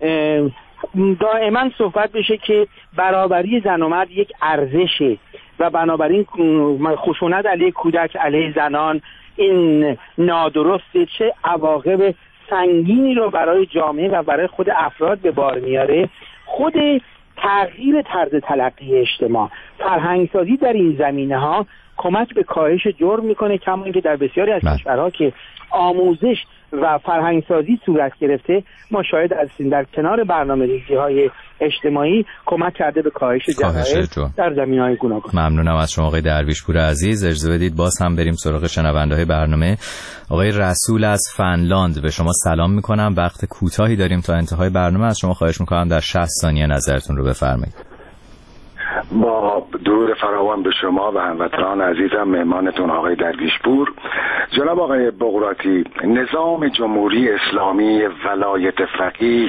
دائما صحبت بشه که برابری زن و مرد یک ارزشه و بنابراین خشونت علیه کودک، علیه زنان این نادرسته، چه عواقب سنگینی رو برای جامعه و برای خود افراد به بار میاره. خود تغییر طرز تلقی اجتماع، فرهنگسازی در این زمینه ها کمک به کاهش جرم میکنه، کما اینکه در بسیاری از کشورها که آموزش و فرهنگسازی صورت گرفته ما شاهد هستیم در کنار برنامه‌ریزی های اجتماعی کمک کرده به کاهش جرائم در زمینه‌های گوناگون. ممنونم از شما آقای درویشپور عزیز. اجازه بدید باز هم بریم سراغ شنونده‌های برنامه. آقای رسول از فنلاند به شما سلام میکنم. وقت کوتاهی داریم تا انتهای برنامه، از شما خواهش میکنم در شصت ثانیه نظرتون رو بفرمایید. با درود فراوان به شما و هموطنان عزیزم، مهمانتون آقای درویشپور. جناب آقای بغراتی، نظام جمهوری اسلامی ولایت فقیه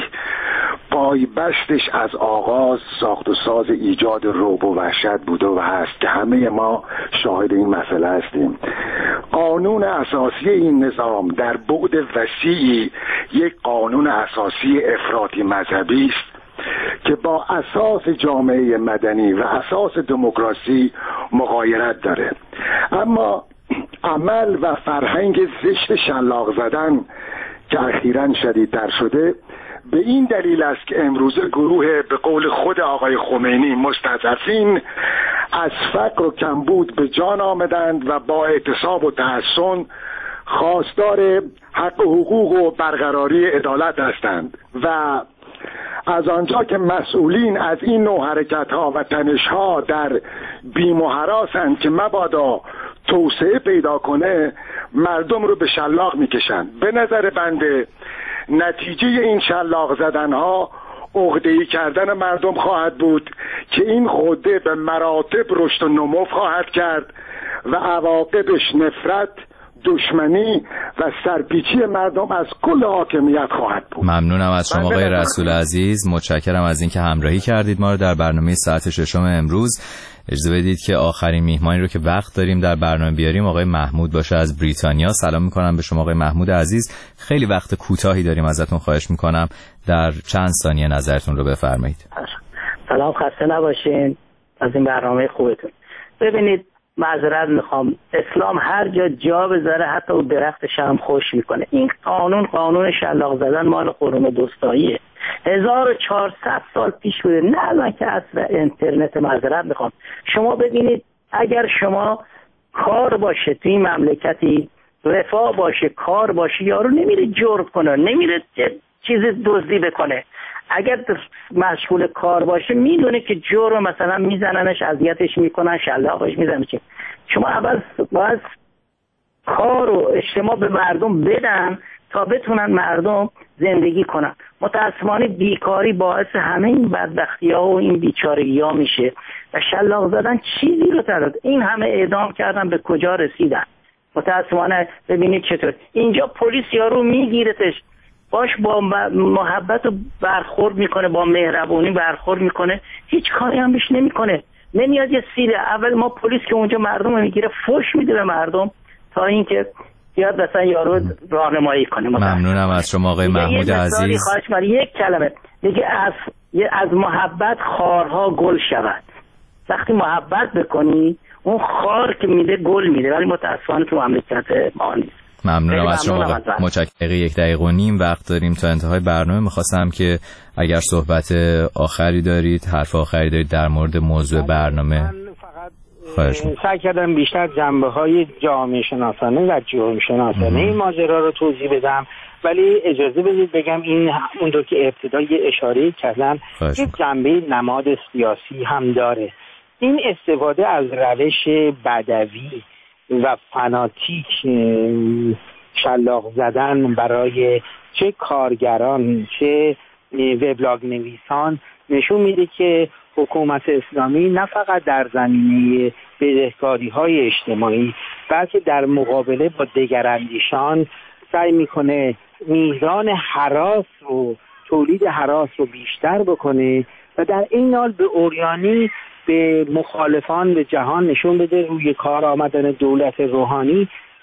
پایبستش از آغاز ساخت و ساز ایجاد رعب و وحشت بوده و هست که همه ما شاهد این مسئله هستیم. قانون اساسی این نظام در بعد وسیعی یک قانون اساسی افراطی مذهبی است که با اساس جامعه مدنی و اساس دموکراسی مغایرت داره، اما عمل و فرهنگ زشت شلاق زدن که اخیراً شدیدتر شده به این دلیل است که امروزه گروه به قول خود آقای خمینی مستضعفین از فقر و کمبود به جان آمدند و با اعتصاب و تحصن خواستار حق و حقوق و برقراری عدالت هستند و از آنجا که مسئولین از این نوع حرکت ها و تنش ها در بیم و هراسند که مبادا توسعه پیدا کنه، مردم رو به شلاق میکشند. به نظر بنده نتیجه این شلاق زدن ها عقده‌ای کردن مردم خواهد بود که این خوده به مراتب رشد و نمو خواهد کرد و عواقبش نفرت، دشمنی و سرپیچی مردم از کل حاکمیت خواهد بود. ممنونم از شما آقای رسول عزیز، متشکرم از اینکه همراهی کردید ما رو در برنامه ساعت ششم امروز. اجازه بدید که آخرین میهمانی رو که وقت داریم در برنامه بیاریم آقای محمود باشه از بریتانیا. سلام میکنم به شما آقای محمود عزیز. خیلی وقت کوتاهی داریم، ازتون خواهش میکنم در چند ثانیه نظرتون رو بفرمایید. سلام، خسته نباشین از این برنامه خوبتون. ببینید، معذرت میخوام، اسلام هر جا جا بذاره حتی اون درختش هم خوش میکنه. این قانون قانون شلاق زدن مال قرون وسطاییه، هزار و چهارصد سال پیش بوده، نه الان که عصر اینترنت. معذرت میخوام، شما ببینید اگر شما کار باشه توی این مملکتی، رفاه باشه، کار باشه، یارو نمیره جرم کنه، نمیره چیز دزدی بکنه. اگر مشغول کار باشه میدونه که جرم مثلا میزننش، اذیتش میکنن، شلاقش میزنن. شما اول باید کار و اجتماع به مردم بدن تا بتونن مردم زندگی کنن. متاسفانه بیکاری باعث همه این بدبختی ها و این بیچارگی ها میشه و شلاق زدن چیزی رو ترد. این همه اعدام کردن به کجا رسیدن؟ متاسفانه ببینید چطور اینجا پلیس یارو میگیرتش، باش با محبت و برخورد میکنه، با مهربونی برخورد میکنه، هیچ کاری هم بهش نمیکنه، نمیاد یه سیره. اول ما پلیس که اونجا مردم رو میگیره فوش میده به مردم تا اینکه بیاد مثلا یارو راهنمایی کنه. ممنونم از شما آقای محمود عزیز. خواهش من یک کلمه دیگه، از از محبت خارها گل شود. وقتی محبت بکنی اون خار که میده گل میده، ولی متاسفانه تو مملکت ما نیست. ممنونم از شما. متشکرم. یک دقیقه و نیم وقت داریم تا انتهای برنامه. میخواستم که اگر صحبت آخری دارید، حرف آخری دارید در مورد موضوع برنامه. سعی کردم بیشتر جنبه های جامعه شناسانه و جرم شناسانه این ماجرا رو توضیح بدم، ولی اجازه بدید بگم این اون رو که ابتدا یه اشاره کردم یک جنبه نماد سیاسی هم داره. این استفاده از روش بدوی و فناتیک شلاق زدن برای چه کارگران چه وبلاگ نویسان نشون میده که حکومت اسلامی نه فقط در زمینه بدهکاری های اجتماعی بلکه در مقابله با دگراندیشان سعی میکنه میزان هراس و تولید هراس رو بیشتر بکنه و در این حال به عریانی به مخالفان به جهان نشون بده روی کار آمدن دولت روحانی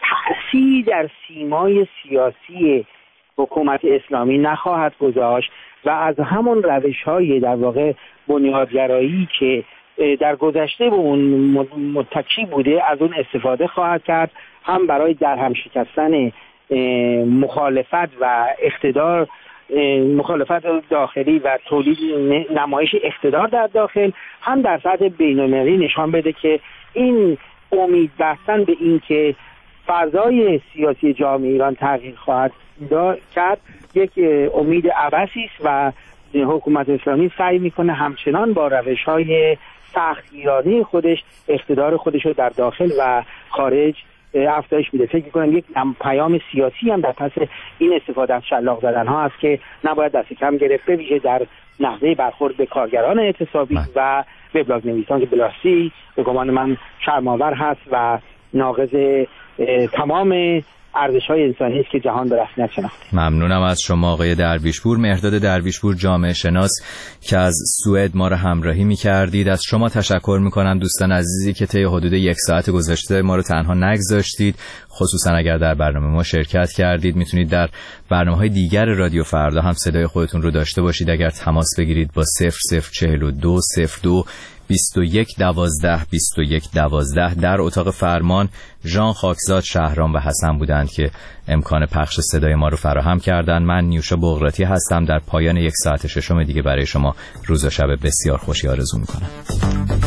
تأثیری در سیمای سیاسی حکومت اسلامی نخواهد گذاشت و از همون روش‌های در واقع بنیادگرایی که در گذشته به اون متکی بوده از اون استفاده خواهد کرد، هم برای درهم شکستن مخالفت و اقتدار، مخالفت داخلی و تولید نمایش اقتدار در داخل، هم در سطح بین‌المللی نشان بده که این امید بستن به این که فضای سیاسی جامعه ایران تغییر خواهد کرد یک امید عبثی است و حکومت اسلامی سعی میکنه همچنان با روش‌های سختگیرانه خودش اقتدار خودش رو در داخل و خارج افزایش میده. فکر میکنم یک پیام سیاسی هم در پس این استفاده از شلاق زدن ها است که نباید دست کم گرفته ویژه در نحوه برخورد به کارگران اعتصابی من. و وبلاگ نویسان که بلاسی به گمان من شرم‌آور هست و ناقض تمام ارزش‌های انسانی است که جهان به رسمیت شناخته. ممنونم از شما آقای درویشپور، مهرداد درویشپور، جامعه شناس که از سوئد ما را همراهی می‌کردید. از شما تشکر می‌کنم دوستان عزیزی که طی حدود یک ساعت گذشته ما رو تنها نگذاشتید، خصوصا اگر در برنامه ما شرکت کردید. میتونید در برنامه‌های دیگر رادیو فردا هم صدای خودتون رو داشته باشید اگر تماس بگیرید با صفر صفر چهل و دو صفر دو بیست و یک دوازده بیست و یک دوازده. در اتاق فرمان ژان خاکزاد، شهرام و حسن بودند که امکان پخش صدای ما رو فراهم کردند. من نیوشا بغراتی هستم. در پایان یک ساعت ششم دیگه برای شما روز و شب بسیار خوشی آرزو میکنم.